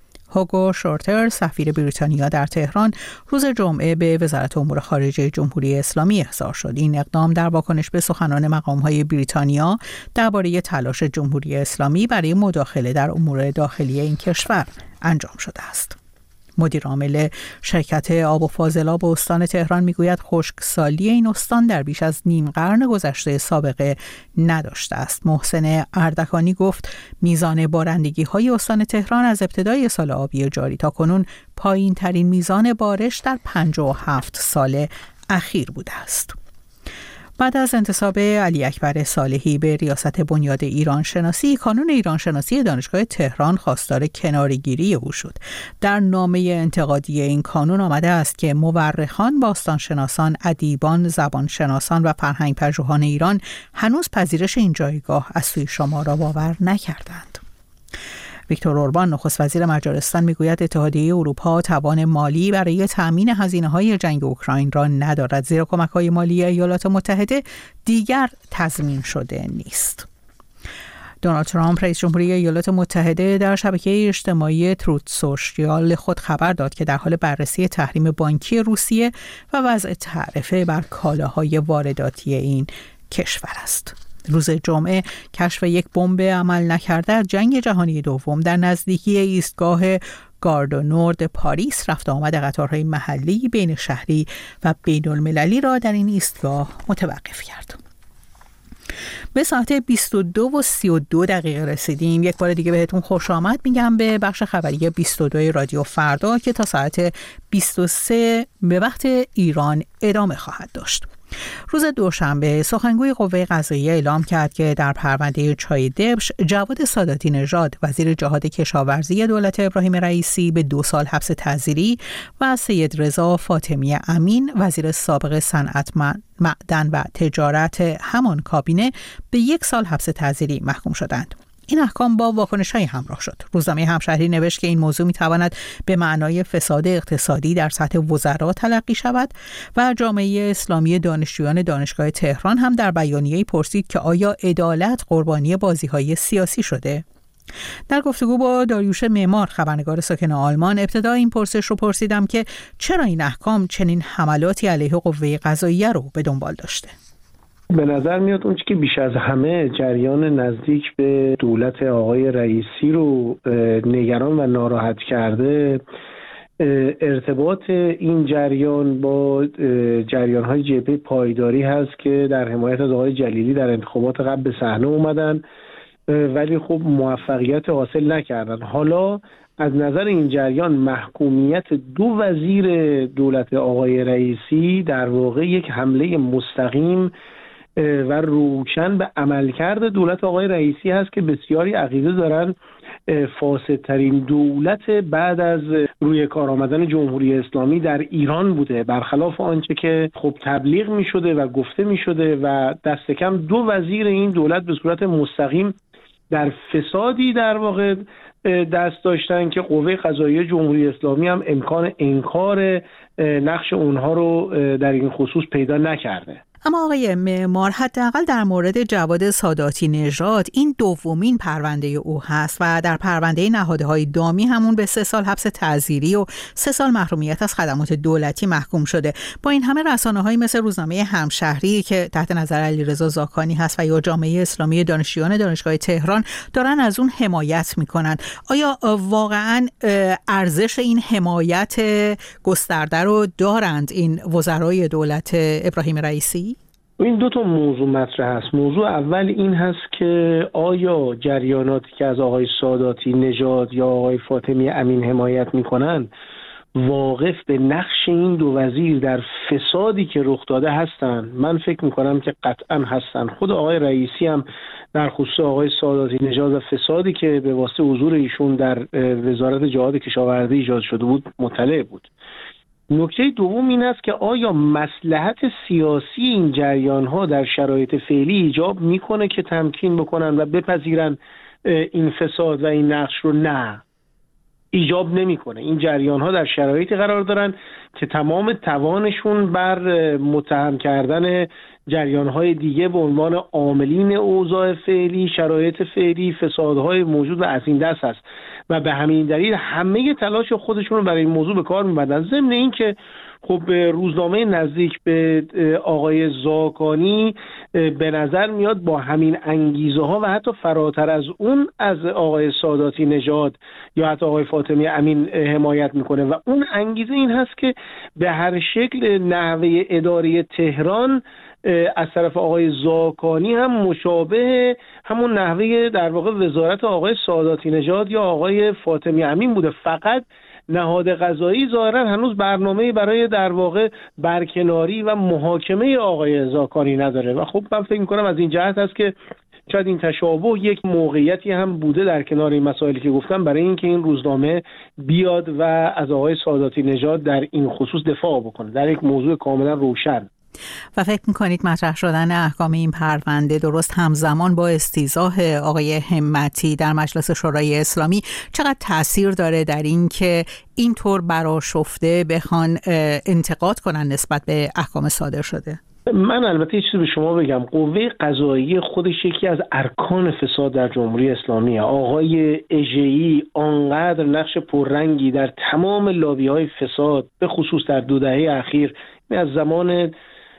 هوگو شورتر سفیر بریتانیا در تهران روز جمعه به وزارت امور خارجه جمهوری اسلامی احضار شد. این اقدام در واکنش به سخنان مقام‌های بریتانیا درباره تلاش جمهوری اسلامی برای مداخله در امور داخلی این کشور انجام شده است. مدیر عامل شرکت آب و فاضلاب استان تهران میگوید خشکسالی این استان در بیش از نیم قرن گذشته سابقه نداشته است. محسن اردکانی گفت میزان بارندگی های استان تهران از ابتدای سال آبی جاری تا کنون پایین ترین میزان بارش در پنجاه و هفت سال اخیر بوده است. بعد از انتصاب علی اکبر صالحی به ریاست بنیاد ایران شناسی، کانون ایران شناسی دانشگاه تهران خواستار کناره‌گیری او شد. در نامه انتقادی این کانون آمده است که مورخان، باستانشناسان، ادیبان، زبانشناسان و فرهنگ پژوهان ایران هنوز پذیرش این جایگاه از سوی شما را باور نکردند. ویکتور اوربان نخست وزیر مجارستان میگوید اتحادیه اروپا توان مالی برای تأمین هزینه‌های جنگ اوکراین را ندارد، زیرا کمک‌های مالی ایالات متحده دیگر تضمین شده نیست. دونالد ترامپ رئیس جمهوری ایالات متحده در شبکه اجتماعی تروت سوشیال خود خبر داد که در حال بررسی تحریم بانکی روسیه و وضع تعرفه بر کالاهای وارداتی این کشور است. روز جمعه کشف یک بمب عمل نکرده از جنگ جهانی دوم در نزدیکی ایستگاه گاردو نورد پاریس رفت آمد قطارهای محلی، بین شهری و بین المللی را در این ایستگاه متوقف کرد. به ساعت بیست و دو و سی و دو دقیقه رسیدیم. یک بار دیگه بهتون خوش آمد میگم به بخش خبری بیست و دو رادیو فردا که تا ساعت بیست و سه به وقت ایران ادامه خواهد داشت. روز دوشنبه سخنگوی قوه قضاییه اعلام کرد که در پرونده چای دبش جواد ساداتی نژاد وزیر جهاد کشاورزی دولت ابراهیم رئیسی به دو سال حبس تعزیری و سید رضا فاطمی امین وزیر سابق صنعت معدن و تجارت همان کابینه به یک سال حبس تعزیری محکوم شدند. این احکام با واکنش‌های همراه شد. روزنامه همشهری نوشت که این موضوع می‌تواند به معنای فساد اقتصادی در سطح وزرا تلقی شود و جامعه اسلامی دانشجویان دانشگاه تهران هم در بیانیه‌ای پرسید که آیا عدالت قربانی بازی‌های سیاسی شده؟ در گفتگو با داریوش معمار خبرنگار ساکن آلمان ابتدا این پرسش رو پرسیدم که چرا این احکام چنین حملاتی علیه قوه قضاییه رو به دنبال داشته؟ به نظر میاد اون چیزی که بیش از همه جریان نزدیک به دولت آقای رئیسی رو نگران و ناراحت کرده ارتباط این جریان با جریان‌های جبهه پایداری هست که در حمایت از آقای جلیلی در انتخابات قبل به صحنه اومدن ولی خب موفقیت حاصل نکردن. حالا از نظر این جریان محکومیت دو وزیر دولت آقای رئیسی در واقع یک حمله مستقیم و روشن به عملکرد دولت آقای رئیسی هست که بسیاری عقیده دارن فاسدترین دولت بعد از روی کار آمدن جمهوری اسلامی در ایران بوده، برخلاف آنچه که خب تبلیغ می شده و گفته می شده و دست کم دو وزیر این دولت به صورت مستقیم در فسادی در واقع دست داشتن که قوه قضاییه جمهوری اسلامی هم امکان انکار نقش اونها رو در این خصوص پیدا نکرده. اما آقای معمار، حداقل در مورد جواد ساداتی نژاد این دومین پرونده او هست و در پرونده نهادهای دامی همون به سه سال حبس تعزیری و سه سال محرومیت از خدمات دولتی محکوم شده. با این همه رسانه‌هایی مثل روزنامه همشهری که تحت نظر علیرضا زاکانی هست و یا جامعه اسلامی دانشجویان دانشگاه تهران دارن از اون حمایت میکنن. آیا واقعاً ارزش این حمایت گسترده رو دارند این وزرای دولت ابراهیم رئیسی؟ این دو تا موضوع مطرح هست. موضوع اول این هست که آیا جریاناتی که از آقای ساداتی نژاد یا آقای فاطمی امین حمایت میکنن واقف به نقش این دو وزیر در فسادی که رخ داده هستن؟ من فکر میکنم که قطعا هستن. خود آقای رئیسی هم در خصوص آقای ساداتی نژاد و فسادی که به واسطه حضور ایشون در وزارت جهاد کشاورزی ایجاد شده بود مطلع بود. نکته دوم این است که آیا مصلحت سیاسی این جریان‌ها در شرایط فعلی ایجاب میکنه که تمکین بکنن و بپذیرن این فساد و این نقش رو؟ نه، ایجاب نمیکنه. این جریان‌ها در شرایطی قرار دارن که تمام توانشون بر متهم کردن جریان‌های دیگه به عنوان عاملین اوضاع فعلی، شرایط فعلی، فسادهای موجود و از این دست هست و به همین دلیل همه تلاش خودشون رو برای این موضوع به کار می‌برن. ضمن این که خب روزنامه نزدیک به آقای زاکانی به نظر میاد با همین انگیزه ها و حتی فراتر از اون از آقای ساداتی نژاد یا حتی آقای فاطمی امین حمایت میکنه و اون انگیزه این هست که به هر شکل نحوه اداره تهران از طرف آقای زاکانی هم مشابه همون نحوه در واقع وزارت آقای ساداتی نژاد یا آقای فاطمی امین بوده. فقط نهاد قضایی ظاهرا هنوز برنامه‌ای برای در واقع برکناری و محاکمه آقای زاکانی نداره و خب من فکر می‌کنم از این جهت است که شاید این تشابه یک موقعیتی هم بوده در کنار این مسائلی که گفتم برای اینکه این روزنامه بیاد و از آقای ساداتی نژاد در این خصوص دفاع بکنه در یک موضوع کاملا روشن. و فکر میکنید مطرح شدن احکام این پرونده درست همزمان با استیضاح آقای همتی در مجلس شورای اسلامی چقدر تأثیر داره در این که اینطور برآشفته بخوان انتقاد کنن نسبت به احکام صادر شده؟ من البته یه چیزی به شما بگم. قوه قضاییه خودش یکی از ارکان فساد در جمهوری اسلامیه. آقای اژه‌ای آنقدر نقش پررنگی در تمام لابی‌های فساد به خصوص در دو دهه اخیر از زمان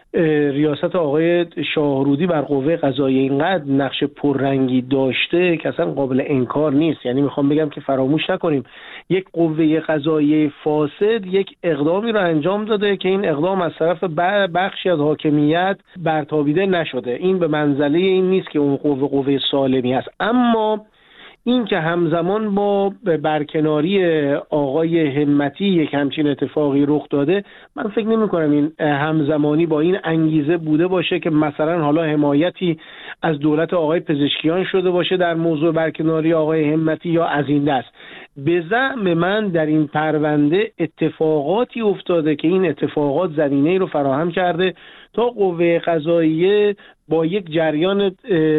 ریاست آقای شاهرودی بر قوه قضاییه اینقدر نقش پررنگی داشته که اصلا قابل انکار نیست. یعنی میخوام بگم که فراموش نکنیم یک قوه قضاییه فاسد یک اقدامی رو انجام داده که این اقدام از طرف بخشی از حاکمیت برتابیده نشده. این به منزله این نیست که اون قوه قوه سالمی است. اما این که همزمان با برکناری آقای همتی یک همچین اتفاقی رخ داده، من فکر نمی کنم این همزمانی با این انگیزه بوده باشه که مثلا حالا حمایتی از دولت آقای پزشکیان شده باشه در موضوع برکناری آقای همتی یا از این دست. به زعم من در این پرونده اتفاقاتی افتاده که این اتفاقات زمینه‌ای رو فراهم کرده تا قوه قضاییه با یک جریان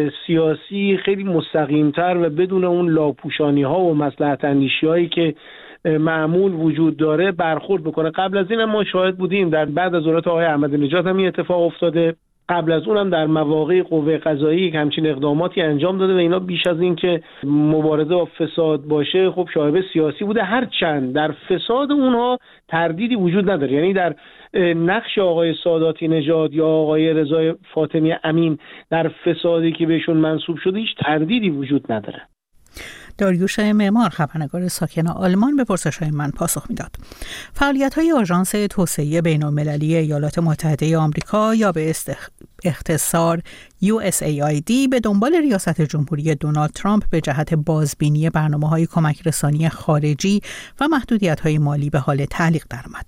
سیاسی خیلی مستقیمتر و بدون اون لاپوشانی ها و مصلحت اندیشی هایی که معمول وجود داره برخورد بکنه. قبل از این هم ما شاهد بودیم در بعد از دولت آقای احمدی نژاد هم این اتفاق افتاده. قبل از اونم در مواقع قوه قضاییه همچین اقداماتی انجام داده و اینا بیش از این که مبارزه با فساد باشه خب شایبه سیاسی بوده، هرچند در فساد اونها تردیدی وجود نداره. یعنی در نقش آقای ساداتی نژاد یا آقای رضا فاطمی امین در فسادی که بهشون منسوب شده هیچ تردیدی وجود نداره. داریوش معمار، خبرنگار ساکن آلمان، به پرسش‌های من پاسخ میداد. فعالیت‌های آژانس توسعه بین‌المللی ایالات متحده آمریکا یا به اختصار یو اس ای آی دی به دنبال ریاست جمهوری دونالد ترامپ به جهت بازبینی برنامه‌های کمک رسانی خارجی و محدودیت‌های مالی به حال تعلیق درآمد.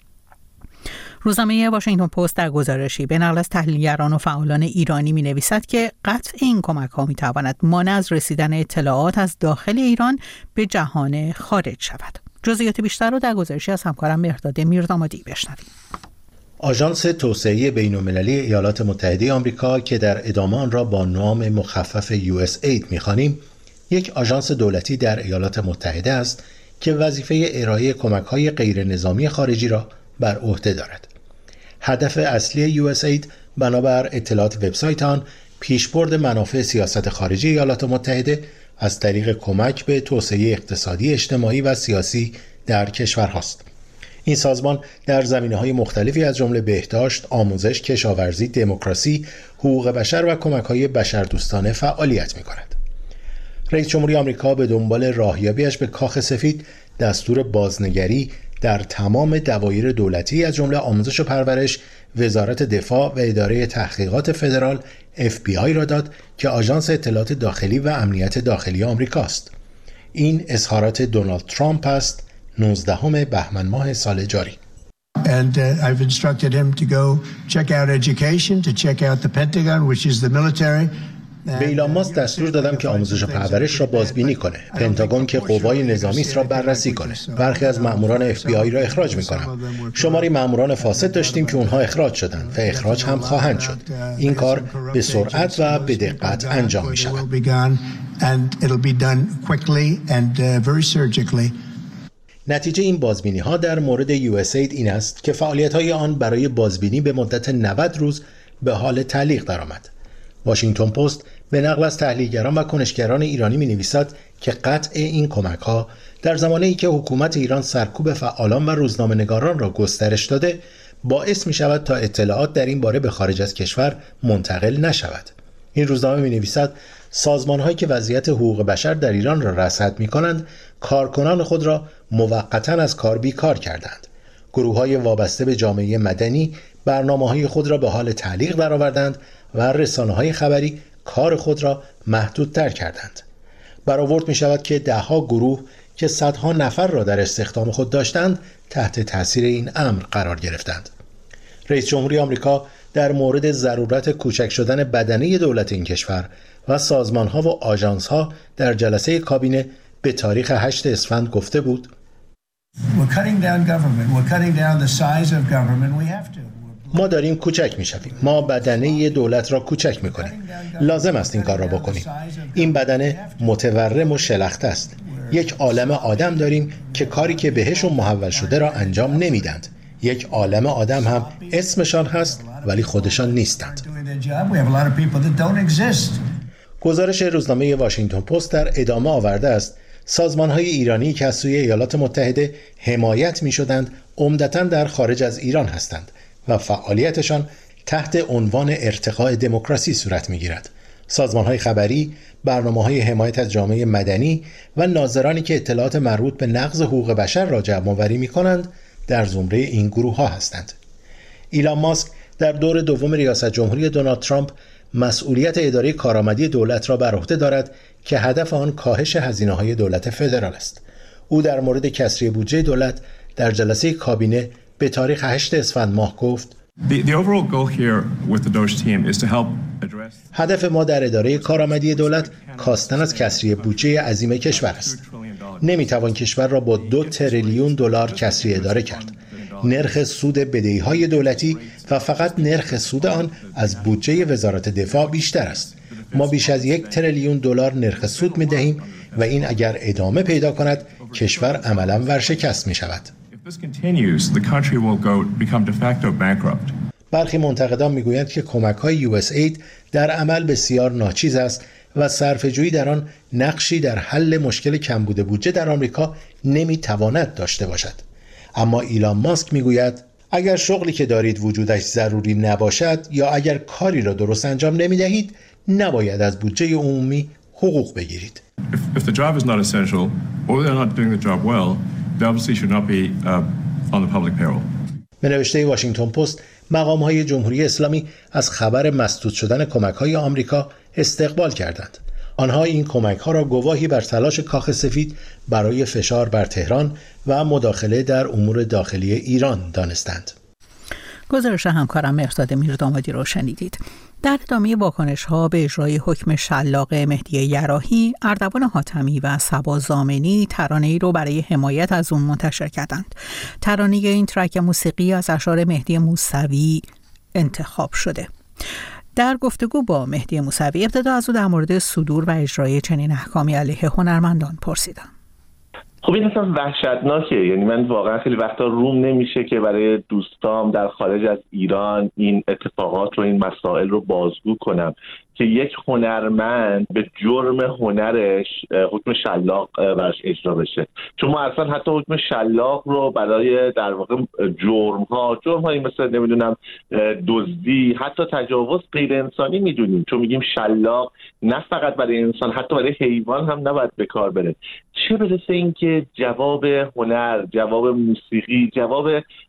روزنامه واشنگتن پست در گزارشی به نقل از تحلیلگران و فعالان ایرانی می نویسد که قطع این کمک ها می تواند مانع از رسیدن اطلاعات از داخل ایران به جهان خارج شود. جزئیات بیشتر رو در گزارشی از همکارم مهرداد میردامادی بشنویم. آژانس توسعه بین‌المللی ایالات متحده آمریکا که در ادامه آن را با نام مخفف یو اس اید می‌خوانیم، یک آژانس دولتی در ایالات متحده است که وظیفه ارائه کمک‌های غیر نظامی خارجی را بر عهده دارد. هدف اصلی یو اس اید بنابر اطلاعات وبسایت آن پیشبرد منافع سیاست خارجی ایالات متحده از طریق کمک به توسعه اقتصادی، اجتماعی و سیاسی در کشورهاست. این سازمان در زمینه‌های مختلفی از جمله بهداشت، آموزش، کشاورزی، دموکراسی، حقوق بشر و کمک‌های بشردوستانه فعالیت می‌کند. رئیس جمهوری آمریکا به دنبال راهیابیش به کاخ سفید دستور بازنگری در تمام دوایر دولتی از جمله آموزش و پرورش، وزارت دفاع و اداره تحقیقات فدرال اف بی آی را داد که آژانس اطلاعات داخلی و امنیت داخلی آمریکاست. این اظهارات دونالد ترامپ است نوزدهم بهمن ماه سال جاری. And uh, I've instructed him to go check out education, to check out the Pentagon, which is the military. به ایلان ماسک دستور دادم که آموزش و پرورش را بازبینی کنه، پنتاگون که قوای نظامی است را بررسی کنه. برخی از مأموران اف بی آی را اخراج می‌کنم. شماری مأموران فاسد داشتیم که اونها اخراج شدند و اخراج هم خواهند شد. این کار به سرعت و به دقت انجام می‌شود. نتیجه این بازبینی‌ها در مورد یو اس اید این است که فعالیت‌های آن برای بازبینی به مدت نود روز به حال تعلیق درآمد. واشنگتن پست به نقل از تحلیلگران و کنشگران ایرانی می‌نویسد که قطع این کمک‌ها در زمانی که حکومت ایران سرکوب فعالان و روزنامه‌نگاران را گسترش داده باعث می‌شود تا اطلاعات در این باره به خارج از کشور منتقل نشود. این روزنامه می‌نویسد سازمان‌هایی که وضعیت حقوق بشر در ایران را رصد می‌کنند کارکنان خود را موقتاً از کار بیکار کردند. گروه‌های وابسته به جامعه مدنی برنامه‌های خود را به حال تعلیق درآوردند و رسانه‌های خبری کار خود را محدودتر کردند. برآورد می‌شود که ده‌ها گروه که صدها نفر را در استخدام خود داشتند تحت تاثیر این امر قرار گرفتند. رئیس جمهوری آمریکا در مورد ضرورت کوچک شدن بدنه دولت این کشور و سازمان‌ها و آژانس‌ها در جلسه کابینه به تاریخ هشتم اسفند گفته بود: ما داریم کوچک می‌شویم. ما بدنه دولت را کوچک می‌کنیم. لازم است این کار را بکنیم. این بدنه متورم و شلخته است. یک عالمه آدم داریم که کاری که بهشون محول شده را انجام نمیدند. یک عالمه آدم هم اسمشان هست ولی خودشان نیستند. گزارش روزنامه واشنگتن پست در ادامه آورده است سازمان‌های ایرانی که از سوی ایالات متحده حمایت می‌شدند عمدتاً در خارج از ایران هستند و فعالیتشان تحت عنوان ارتقاء دموکراسی صورت می‌گیرد. سازمان‌های خبری، برنامه‌های حمایت از جامعه مدنی و ناظرانی که اطلاعات مربوط به نقض حقوق بشر را جمع‌آوری می‌کنند در زمره این گروه‌ها هستند. ایلان ماسک در دور دوم ریاست جمهوری دونالد ترامپ مسئولیت اداره کارآمدی دولت را بر عهده دارد که هدف آن کاهش هزینه‌های دولت فدرال است. او در مورد کسری بودجه دولت در جلسه کابینه به تاریخ هشتم اسفند ماه گفت: هدف ما در اداره کارآمدی دولت کاستن از کسری بودجه عظیم کشور است. نمیتوان کشور را با دو تریلیون دلار کسری اداره کرد. نرخ سود بدهی‌های دولتی و فقط نرخ سود آن از بودجه وزارت دفاع بیشتر است. ما بیش از یک تریلیون دلار نرخ سود می‌دهیم و این اگر ادامه پیدا کند کشور عملاً ورشکست می‌شود. برخی منتقدان می‌گویند که کمک‌های یو اس اید در عمل بسیار ناچیز است و صرفه‌جویی در آن نقشی در حل مشکل کمبود بودجه در آمریکا نمی‌تواند داشته باشد. اما ایلان ماسک میگوید اگر شغلی که دارید وجودش ضروری نباشد یا اگر کاری را درست انجام نمی‌دهید نباید از بودجه عمومی حقوق بگیرید. If, if the job is not essential or they're not doing the job well, they obviously should not be uh, on the public payroll. به نوشته واشنگتن پست مقام‌های جمهوری اسلامی از خبر مسدود شدن کمک‌های آمریکا استقبال کردند. آنها این کمک‌ها را گواهی بر تلاش کاخ سفید برای فشار بر تهران و مداخله در امور داخلی ایران دانستند. گزارش همکارم مهرزاد میردامادی را شنیدید. در ادامه واکنش‌ها به اجرای حکم شلاق مهدی یراحی، اردوان حاتمی و صبا زامنی ترانه‌ای رو برای حمایت از اون منتشر کردند. ترانه این ترک موسیقی از اشعار مهدی موسوی انتخاب شده. در گفتگو با مهدی موسوی ابتدا از او در مورد صدور و اجرای چنین احکامی علیه هنرمندان پرسیدم. خب این اصلا وحشتناکه. یعنی من واقعا خیلی وقتا روم نمیشه که برای دوستام در خارج از ایران این اتفاقات رو، این مسائل رو بازگو کنم که یک هنرمند به جرم هنرش حکم شلاق برش اجرا بشه. چون ما اصلا حتی حکم شلاق رو برای در واقع جرم ها جرم هایی مثل نمیدونم دزدی، حتی تجاوز غیر انسانی میدونیم، چون میگیم شلاق نه فقط برای انسان، حتی برای حیوان هم نباید به کار بره. چه برسه این که جواب هنر، جواب موسیقی، جواب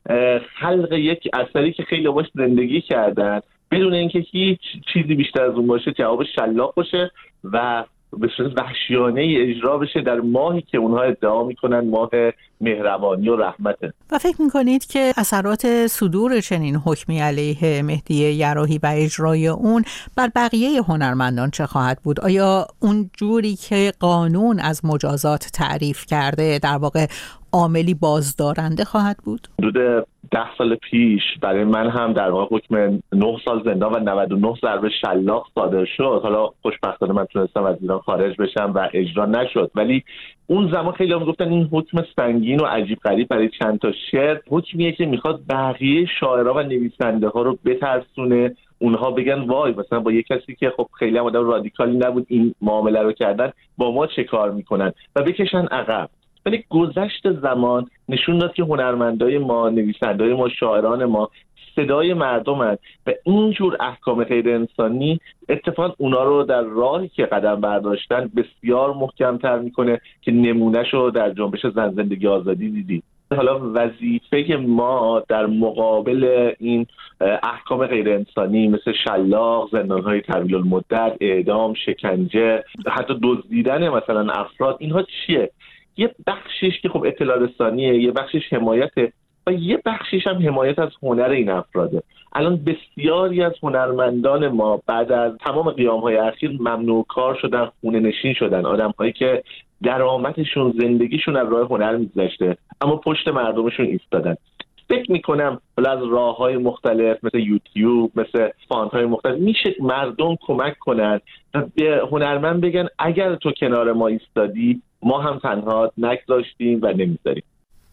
خلق یک اثری که خیلی باش زندگی کردن بدون اینکه هیچ چیزی بیشتر از اون باشه جواب شلاق باشه و به صورت وحشیانه اجرا بشه در ماهی که اونها ادعا میکنن ماه مهربانی و رحمته. و فکر میکنید که اثرات صدور چنین حکمی علیه مهدی یراحی و اجرای اون بر بقیه هنرمندان چه خواهد بود؟ آیا اون جوری که قانون از مجازات تعریف کرده در واقع عاملی بازدارنده خواهد بود؟ حدود ده سال پیش برای من هم در واقع حکم نه سال زندان و نود و نه ضربه شلاق صادر شد. حالا خوشبختانه من تونستم از ایران خارج بشم و اجرا نشد، ولی اون زمان خیلی هم گفتن این حکم سنگین و عجیب غریب برای چند تا شعر، حکمیه که میخواد بقیه شاعرها و نویسنده ها رو بترسونه، اونها بگن وای مثلا با یک کسی که خب خیلی هم آدم رادیکالی نبود این معامله رو کردن، با ما چه کار میکنن و بکشن عقب. ولی گذشت زمان نشون داد که هنرمندای ما، نویسندای ما، شاعران ما صدای مردم هست و اینجور احکام غیر انسانی اتفاقا اونا رو در راهی که قدم برداشتن بسیار محکم‌تر میکنه که نمونهشو در جنبش زن زندگی آزادی دیدی. حالا وظیفه ما در مقابل این احکام غیر انسانی مثل شلاق، زندان‌های طویل المدت، اعدام، شکنجه، حتی دزدیدن مثلا افراد، اینها چیه؟ یه بخشش که خب اطلاع رسانیه، یه بخشش حمایته و یه بخشش هم حمایت از هنر این افراده. الان بسیاری از هنرمندان ما بعد از تمام قیام‌های اخیر ممنوع کار شدن، خونه نشین شدن، آدم‌هایی که درآمدشون، زندگیشون از راه هنر می‌گذشته اما پشت مردمشون ایستادن. فکر میکنم از راه‌های مختلف مثل یوتیوب، مثل فاندهای مختلف میشه مردم کمک کنن و به هنرمند بگن اگر تو کنار ما ایستادی ما هم تنها نگذاشتیم و نمیذاریم.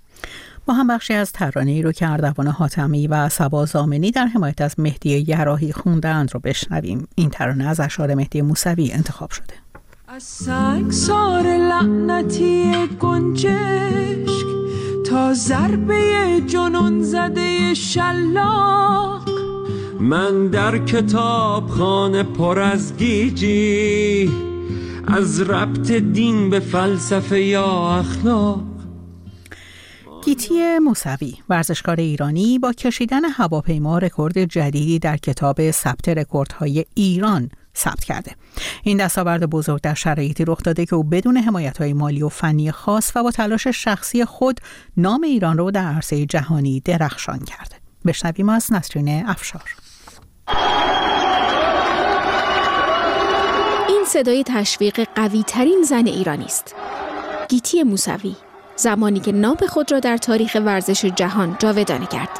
ما هم بخشی از ترانه‌ای رو که اردوان حاتمی و صبا زامنی در حمایت از مهدی یراحی خوندند رو بشنویم. این ترانه از اشعار مهدی موسوی انتخاب شده. از سنگسار لعنتی گنجشک تا ضربه جنون زده شلاق، من در کتابخانه پر از گیجی، از ربط دین به فلسفه یا اخلاق. گیتی موسوی، ورزشکار ایرانی، با کشیدن هواپیما رکورد جدیدی در کتاب ثبت رکوردهای ایران ثبت کرده. این دستاورد بزرگ در شرایطی رخ داده که او بدون حمایت‌های مالی و فنی خاص و با تلاش شخصی خود نام ایران رو در عرصه جهانی درخشان کرده. بشنویم از نسرین افشار. این صدای تشویق قوی ترین زن ایرانی است. گیتی موسوی، زمانی که نام خود را در تاریخ ورزش جهان جاودانه کرد.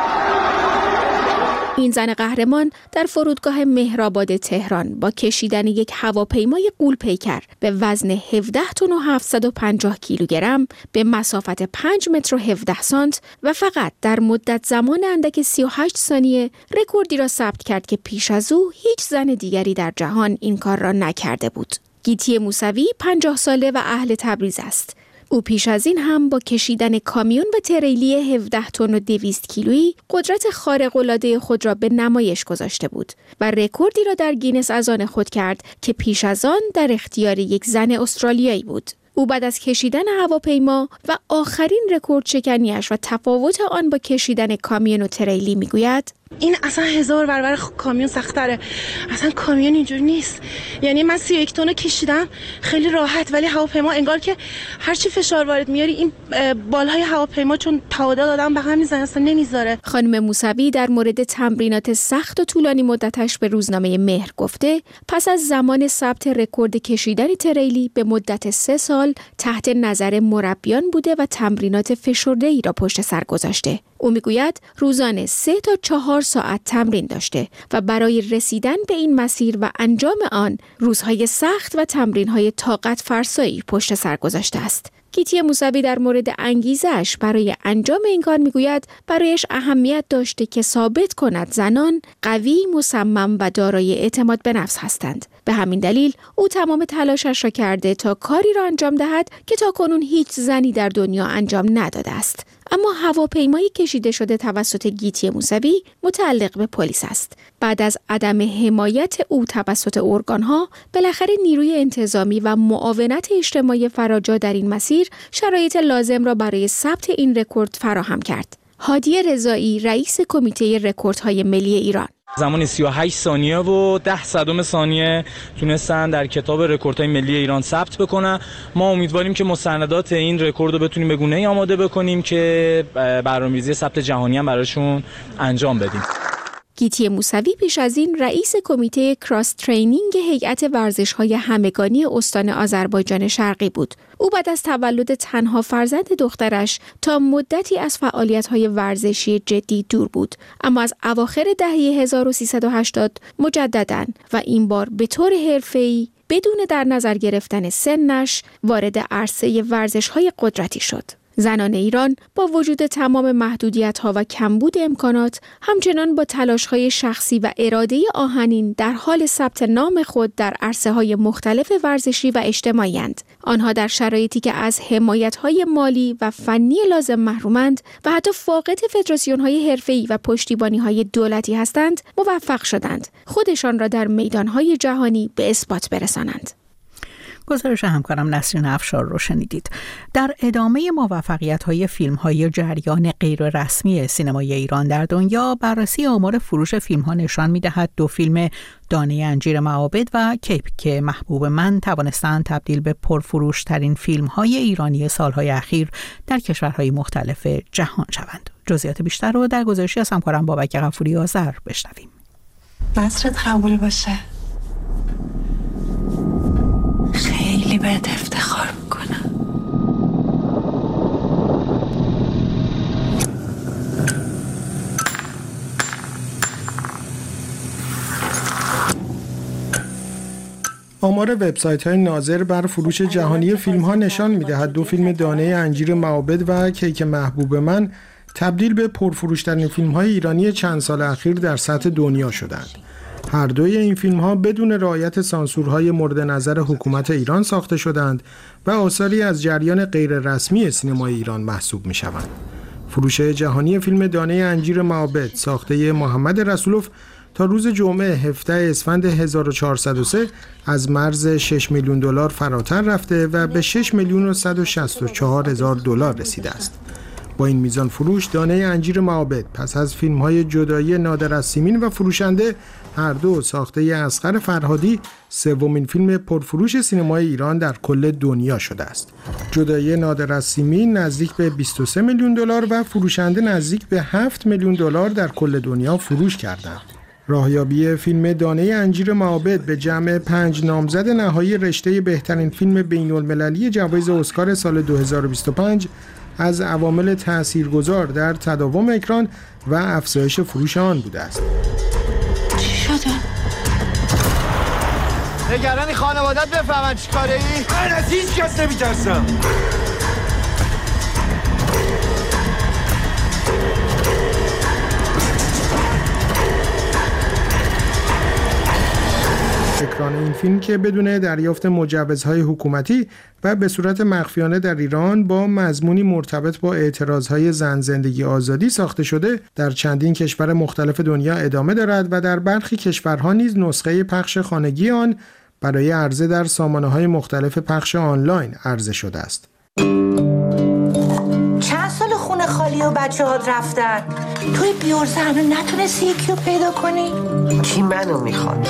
این زن قهرمان در فرودگاه مهرآباد تهران با کشیدن یک هواپیمای غول‌پیکر به وزن هفده تن و هفتصد و پنجاه کیلوگرم به مسافت پنج متر و هفده سانت و فقط در مدت زمان اندک سی و هشت ثانیه رکوردی را ثبت کرد که پیش از او هیچ زن دیگری در جهان این کار را نکرده بود. گیتی موسوی پنجاه ساله و اهل تبریز است. او پیش از این هم با کشیدن کامیون و تریلی هفده تن و دویست کیلویی قدرت خارق‌العاده خود را به نمایش گذاشته بود و رکوردی را در گینس از آن خود کرد که پیش از آن در اختیار یک زن استرالیایی بود. او بعد از کشیدن هواپیما و آخرین رکورد شکنیش و تفاوت آن با کشیدن کامیون و تریلی میگوید: این اصلا هزار برابر کامیون سخت‌تره. اصلا کامیون اینجوری نیست. یعنی من سی و یک تن کشیدم خیلی راحت، ولی هواپیما انگار که هر چی فشار وارد میاری این بالهای هواپیما چون تعادل آدم به هم میزنه اصلا نمیذاره. خانم موسوی در مورد تمرینات سخت و طولانی مدتش به روزنامه مهر گفته پس از زمان ثبت رکورد کشیدن تریلی به مدت سه سال تحت نظر مربیان بوده و تمرینات فشرده‌ای را پشت سر گذاشته. او میگوید روزانه سه تا چهار ساعت تمرین داشته و برای رسیدن به این مسیر و انجام آن روزهای سخت و تمرینهای طاقت فرسایی پشت سر گذاشته است. گیتی موسوی در مورد انگیزش برای انجام این کار میگوید برایش اهمیت داشته که ثابت کند زنان قوی، مصمم و دارای اعتماد به نفس هستند. به همین دلیل او تمام تلاشش را کرده تا کاری را انجام دهد که تاکنون هیچ زنی در دنیا انجام نداده است. اما هواپیمایی کشیده شده توسط گیتی موسوی متعلق به پلیس است. بعد از عدم حمایت او توسط ارگانها، بالاخره نیروی انتظامی و معاونت اجتماعی فراجا در این مسیر شرایط لازم را برای ثبت این رکورد فراهم کرد. هادی رضایی، رئیس کمیته رکوردهای ملی ایران: زمان سی و هشت ثانیه و ده صدم ثانیه تونستن در کتاب رکوردهای ملی ایران ثبت بکنن. ما امیدواریم که مستندات این رکورد رو بتونیم به گونه‌ای آماده بکنیم که برنامه‌ریزی ثبت جهانی هم براشون انجام بدیم. گیتی موسوی پیش از این رئیس کمیته کراس ترینینگ هیئت ورزش‌های همگانی استان آذربایجان شرقی بود. او بعد از تولد تنها فرزند دخترش تا مدتی از فعالیت‌های ورزشی جدی دور بود، اما از اواخر دهه هزار و سیصد و هشتاد مجدداً و این بار به طور حرفه‌ای بدون در نظر گرفتن سنش وارد عرصه ورزش‌های قدرتی شد. زنان ایران با وجود تمام محدودیت‌ها و کمبود امکانات همچنان با تلاش‌های شخصی و اراده آهنین در حال ثبت نام خود در عرصه‌های مختلف ورزشی و اجتماعی‌اند. آنها در شرایطی که از حمایت‌های مالی و فنی لازم محرومند و حتی فاقد فدراسیون‌های حرفه‌ای و پشتیبانی‌های دولتی هستند، موفق شدند خودشان را در میدان‌های جهانی به اثبات برسانند. گزارش همکارم نسرین افشار رو شنیدید. در ادامه موفقیت‌های فیلم‌های جریان غیر رسمی سینمای ایران در دنیا، بررسی آمار فروش فیلم‌ها نشان می‌دهد دو فیلم دانه انجیر معابد و کیپ که محبوب من توانستند تبدیل به پرفروش‌ترین فیلم‌های ایرانی سال‌های اخیر در کشورهای مختلف جهان شوند. جزئیات بیشتر رو در گزارشی از همکارم بابک غفوری آذر بشنویم. نصرت قبول باشه. خیلی بهت افتخار میکنم. آمار وبسایت‌های ناظر بر فروش جهانی فیلم‌ها نشان می‌دهد دو فیلم دانه انجیر معابد و کیک محبوب من تبدیل به پرفروش‌ترین فیلم‌های ایرانی چند سال اخیر در سطح دنیا شدند. هر دوی این فیلم‌ها بدون رعایت سانسورهای مورد نظر حکومت ایران ساخته شدند و آثاری از جریان غیر رسمی سینمای ایران محسوب می‌شوند. فروش جهانی فیلم دانه انجیر معابد ساخته محمد رسولوف تا روز جمعه هفدهم اسفند هزار و چهارصد و سه از مرز شش میلیون دلار فراتر رفته و به شش میلیون و صد و شصت و چهار هزار دلار رسیده است. با این میزان فروش، دانه انجیر معابد پس از فیلم‌های جدایی نادر از سیمین و فروشنده، هر دو ساخته اصغر فرهادی، سومین فیلم پرفروش سینمای ایران در کل دنیا شده است. جدایی نادر از سیمین نزدیک به بیست و سه میلیون دلار و فروشنده نزدیک به هفت میلیون دلار در کل دنیا فروش کردند. راهیابی فیلم دانه انجیر معابد به جمع پنج نامزد نهایی رشته بهترین فیلم بین‌المللی جوایز اسکار سال دو هزار و بیست و پنج از عوامل تاثیرگذار در تداوم اکران و افزایش فروش آن بوده است. چی شده؟ نگرانی خانوادت بفهمن چی کاره ای؟ من از هیچ کس نمیترسم. اکران این فیلم که بدون دریافت مجوزهای حکومتی و به صورت مخفیانه در ایران با مضمونی مرتبط با اعتراضهای زن زندگی آزادی ساخته شده، در چندین کشور مختلف دنیا ادامه دارد و در برخی کشورها نیز نسخه پخش خانگی آن برای عرضه در سامانه‌های مختلف پخش آنلاین عرضه شده است. چند سال خونه خالی و بچه ها رفتن، توی بیورزه هنو نتونستی یکی رو پیدا کنی؟ کی منو میخواد؟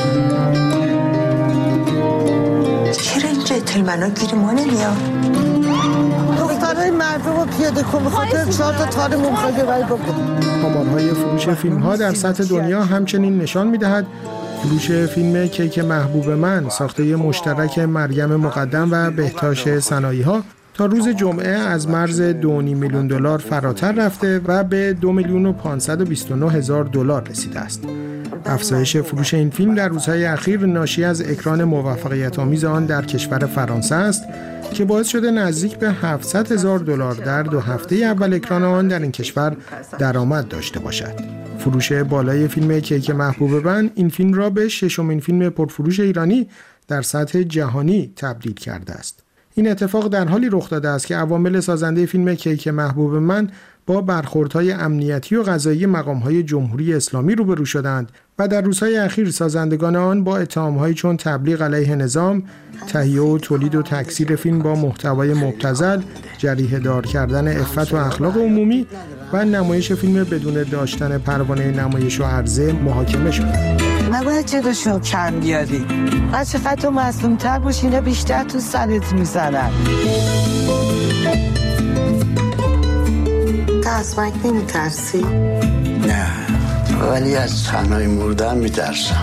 چرا این جنتلمنا گیر ما نمیاد؟ دخترهای مردم رو پیاده کن، بخاطر چهار تا تار ممخواهی ببری بکن. آمارهای فروش فیلم‌ها در سطح دنیا همچنین نشان می‌دهد فروش فیلم کیک محبوب من ساخته مشترک مریم مقدم و بهتاش سنایی‌ها تا روز جمعه از مرز دو و نیم میلیون دلار فراتر رفته و به دو میلیون و پانصد و بیست و نه هزار دلار رسیده است. افزایش فروش این فیلم در روزهای اخیر ناشی از اکران موفقیت آمیز آن در کشور فرانسه است که باعث شده نزدیک به هفتصد هزار دلار در دو هفته اول اکران آن در این کشور درآمد داشته باشد. فروش بالای فیلم کیک محبوب من این فیلم را به ششمین فیلم پرفروش ایرانی در سطح جهانی تبدیل کرده است. این اتفاق در حالی رخ داده است که عوامل سازنده فیلم کیک محبوب من با برخوردهای امنیتی و قضایی مقام‌های جمهوری اسلامی روبرو شدند و در روزهای اخیر سازندگان آن با اتهام‌هایی چون تبلیغ علیه نظام، تهیه و تولید و تکثیر فیلم با محتوای مبتذل، جریحه دار کردن عفت و اخلاق عمومی و نمایش فیلم بدون داشتن پروانه نمایش و عرضه محاکمه شدند. نباید چراشو کم بیاری. هر چقدر تو معصوم‌تر باشی اینا بیشتر تو سرت میزنن. از مرگ نمیترسی؟ نه، ولی از تنهایی مردن میترسم.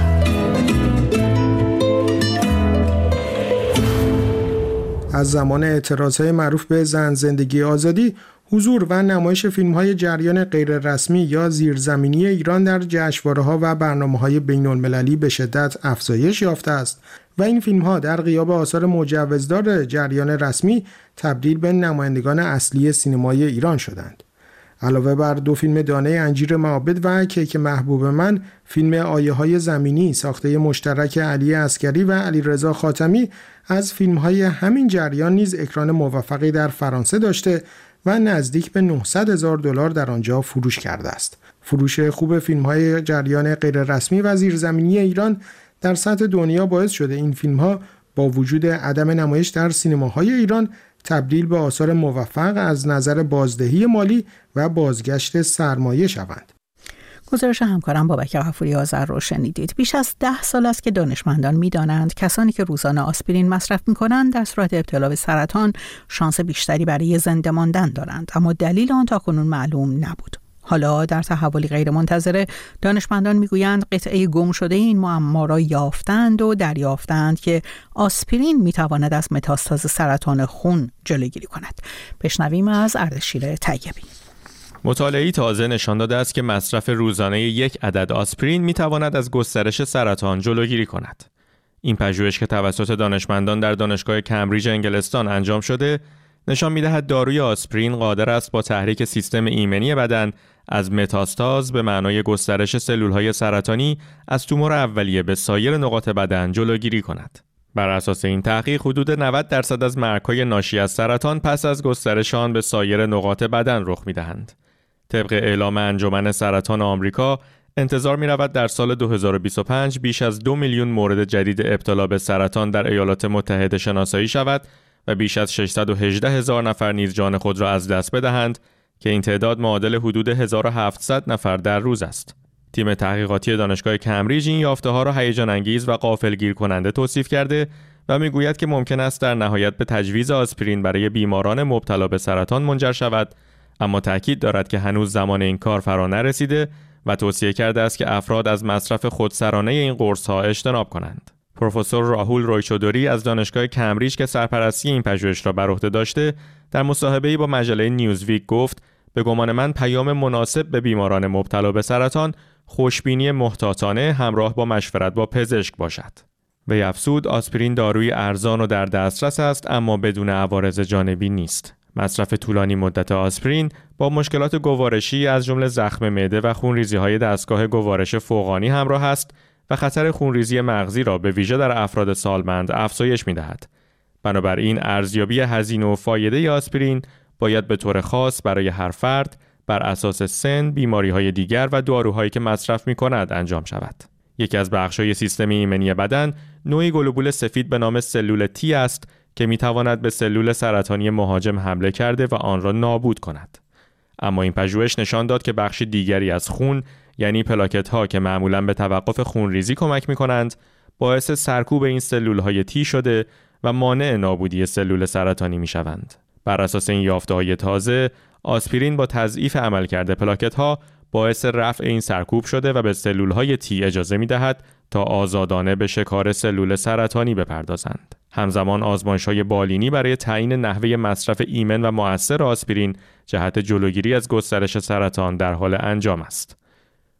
از زمان اعتراضهای معروف به زن زندگی آزادی، حضور و نمایش فیلم‌های جریان غیررسمی یا زیرزمینی ایران در جشنواره‌ها و برنامه‌های بین‌المللی به شدت افزایش یافته است و این فیلم‌ها در غیاب آثار مجوزدار جریان رسمی تبدیل به نمایندگان اصلی سینمای ایران شدند. علاوه بر دو فیلم دانه انجیر معابد و کیک محبوب من، فیلم آیه‌های زمینی ساخته مشترک علی عسکری و علیرضا خاتمی از فیلم‌های همین جریان نیز اکران موفقی در فرانسه داشته و نزدیک به نهصد هزار دلار در آنجا فروش کرده است. فروش خوب فیلم‌های جریان غیررسمی و زیرزمینی ایران در سطح دنیا باعث شده این فیلم‌ها با وجود عدم نمایش در سینماهای ایران تبدیل به آثار موفق از نظر بازدهی مالی و بازگشت سرمایه شوند. گزارش همکارم بابک غفوری آذر رو شنیدید. بیش از ده سال است که دانشمندان می‌دانند کسانی که روزانه آسپرین مصرف می‌کنند در صورت ابتلا به سرطان شانس بیشتری برای زنده ماندن دارند، اما دلیل آن تاکنون معلوم نبود. حالا در تحولی غیرمنتظره دانشمندان میگویند قطعه گم شده این معما را یافتند و دریافتند که آسپرین میتواند از متاستاز سرطان خون جلوگیری کند. بشنویم از اردشیر طیبی. مطالعه‌ای تازه نشان داده است که مصرف روزانه یک عدد آسپرین میتواند از گسترش سرطان جلوگیری کند. این پژوهش که توسط دانشمندان در دانشگاه کمبریج انگلستان انجام شده نشان می‌دهد داروی آسپرین قادر است با تحریک سیستم ایمنی بدن از متاستاز به معنای گسترش سلول‌های سرطانی از تومور اولیه به سایر نقاط بدن جلوگیری کند. بر اساس این تحقیق حدود نود درصد از مرگ‌های ناشی از سرطان پس از گسترش آن به سایر نقاط بدن رخ می‌دهند. طبق اعلام انجمن سرطان آمریکا انتظار می‌رود در سال دو هزار و بیست و پنج بیش از دو میلیون مورد جدید ابتلا به سرطان در ایالات متحده شناسایی شود و بیش از ششصد و هجده هزار نفر نیز جان خود را از دست بدهند که این تعداد معادل حدود هزار و هفتصد نفر در روز است. تیم تحقیقاتی دانشگاه کمبریج این یافته‌ها را هیجان انگیز و غافلگیر کننده توصیف کرده و میگوید که ممکن است در نهایت به تجویز آسپرین برای بیماران مبتلا به سرطان منجر شود، اما تاکید دارد که هنوز زمان این کار فرا نرسیده و توصیه کرده است که افراد از مصرف خودسرانه این قرص‌ها اجتناب کنند. پروفسور راهول رویچودوری از دانشگاه کمبریج که سرپرستی این پژوهش را بر عهده داشته در مصاحبه‌ای با مجله نیوزویک گفت: به گمان من پیام مناسب به بیماران مبتلا به سرطان خوشبینی محتاطانه همراه با مشورت با پزشک باشد. وی افزود آسپرین داروی ارزان و در دسترس است اما بدون عوارض جانبی نیست. مصرف طولانی مدت آسپرین با مشکلات گوارشی از جمله زخم معده و خونریزی‌های دستگاه گوارش فوقانی همراه است و خطر خونریزی مغزی را به ویژه در افراد سالمند افزایش می‌دهد. بنابراین ارزیابی هزینه و فایده آسپرین باید به طور خاص برای هر فرد بر اساس سن، بیماری‌های دیگر و داروهایی که مصرف می‌کند انجام شود. یکی از بخش‌های سیستم ایمنی بدن نوعی گلوبول سفید به نام سلول تی است که می‌تواند به سلول سرطانی مهاجم حمله کرده و آن را نابود کند. اما این پژوهش نشان داد که بخش دیگری از خون، یعنی پلاکت‌ها که معمولاً به توقف خونریزی کمک می‌کنند، باعث سرکوب این سلول‌های تی شده و مانع نابودی سلول سرطانی می‌شوند. بر اساس این یافته‌های تازه، آسپرین با تضعیف عملکرد پلاکت‌ها باعث رفع این سرکوب شده و به سلول‌های تی اجازه می‌دهد تا آزادانه به شکار سلول سرطانی بپردازند. همزمان آزمایش‌های بالینی برای تعیین نحوه مصرف ایمن و مؤثر آسپرین جهت جلوگیری از گسترش سرطان در حال انجام است.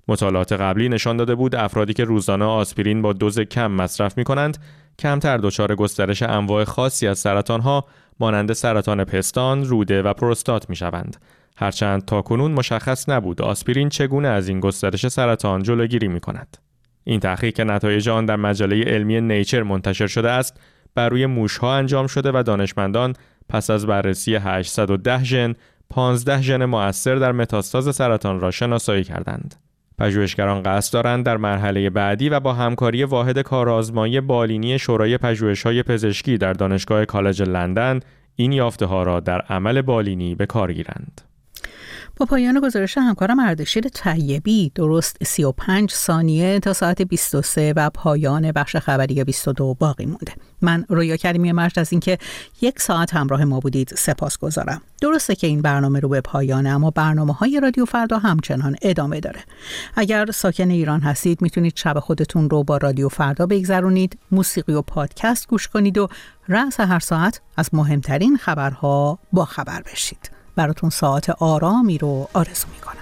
مطالعات قبلی نشان داده بود افرادی که روزانه آسپرین با دوز کم مصرف می‌کنند کمتر دچار گسترش انواع خاصی از سرطان‌ها مانند سرطان پستان، روده و پروستات می‌شوند. هرچند تاکنون مشخص نبود آسپرین چگونه از این گسترش سرطان جلوگیری می‌کند. این تحقیق که نتایج آن در مجله علمی نیچر منتشر شده است، بر روی موش‌ها انجام شده و دانشمندان پس از بررسی هشتصد و ده ژن، پانزده ژن مؤثر در متاستاز سرطان را شناسایی کردند. پژوهشگران قصد دارند در مرحله بعدی و با همکاری واحد کارآزمایی بالینی شورای پژوهش‌های پزشکی در دانشگاه کالج لندن این یافته‌ها را در عمل بالینی به کار گیرند. با پایان گزارش همکارم اردشیر طیبی درست سی و پنج ثانیه تا ساعت بیست و سه و پایان بخش خبری بیست و دو باقی مونده. من رویا کریمی مجد از اینکه یک ساعت همراه ما بودید سپاسگزارم. درسته که این برنامه رو به پایانه، اما برنامه‌های رادیو فردا همچنان ادامه داره. اگر ساکن ایران هستید میتونید شب خودتون رو با رادیو فردا بگذرونید، موسیقی و پادکست گوش کنید و رأس هر ساعت از مهمترین خبرها با خبر بشید. براتون ساعت آرامی رو آرزو میکنم.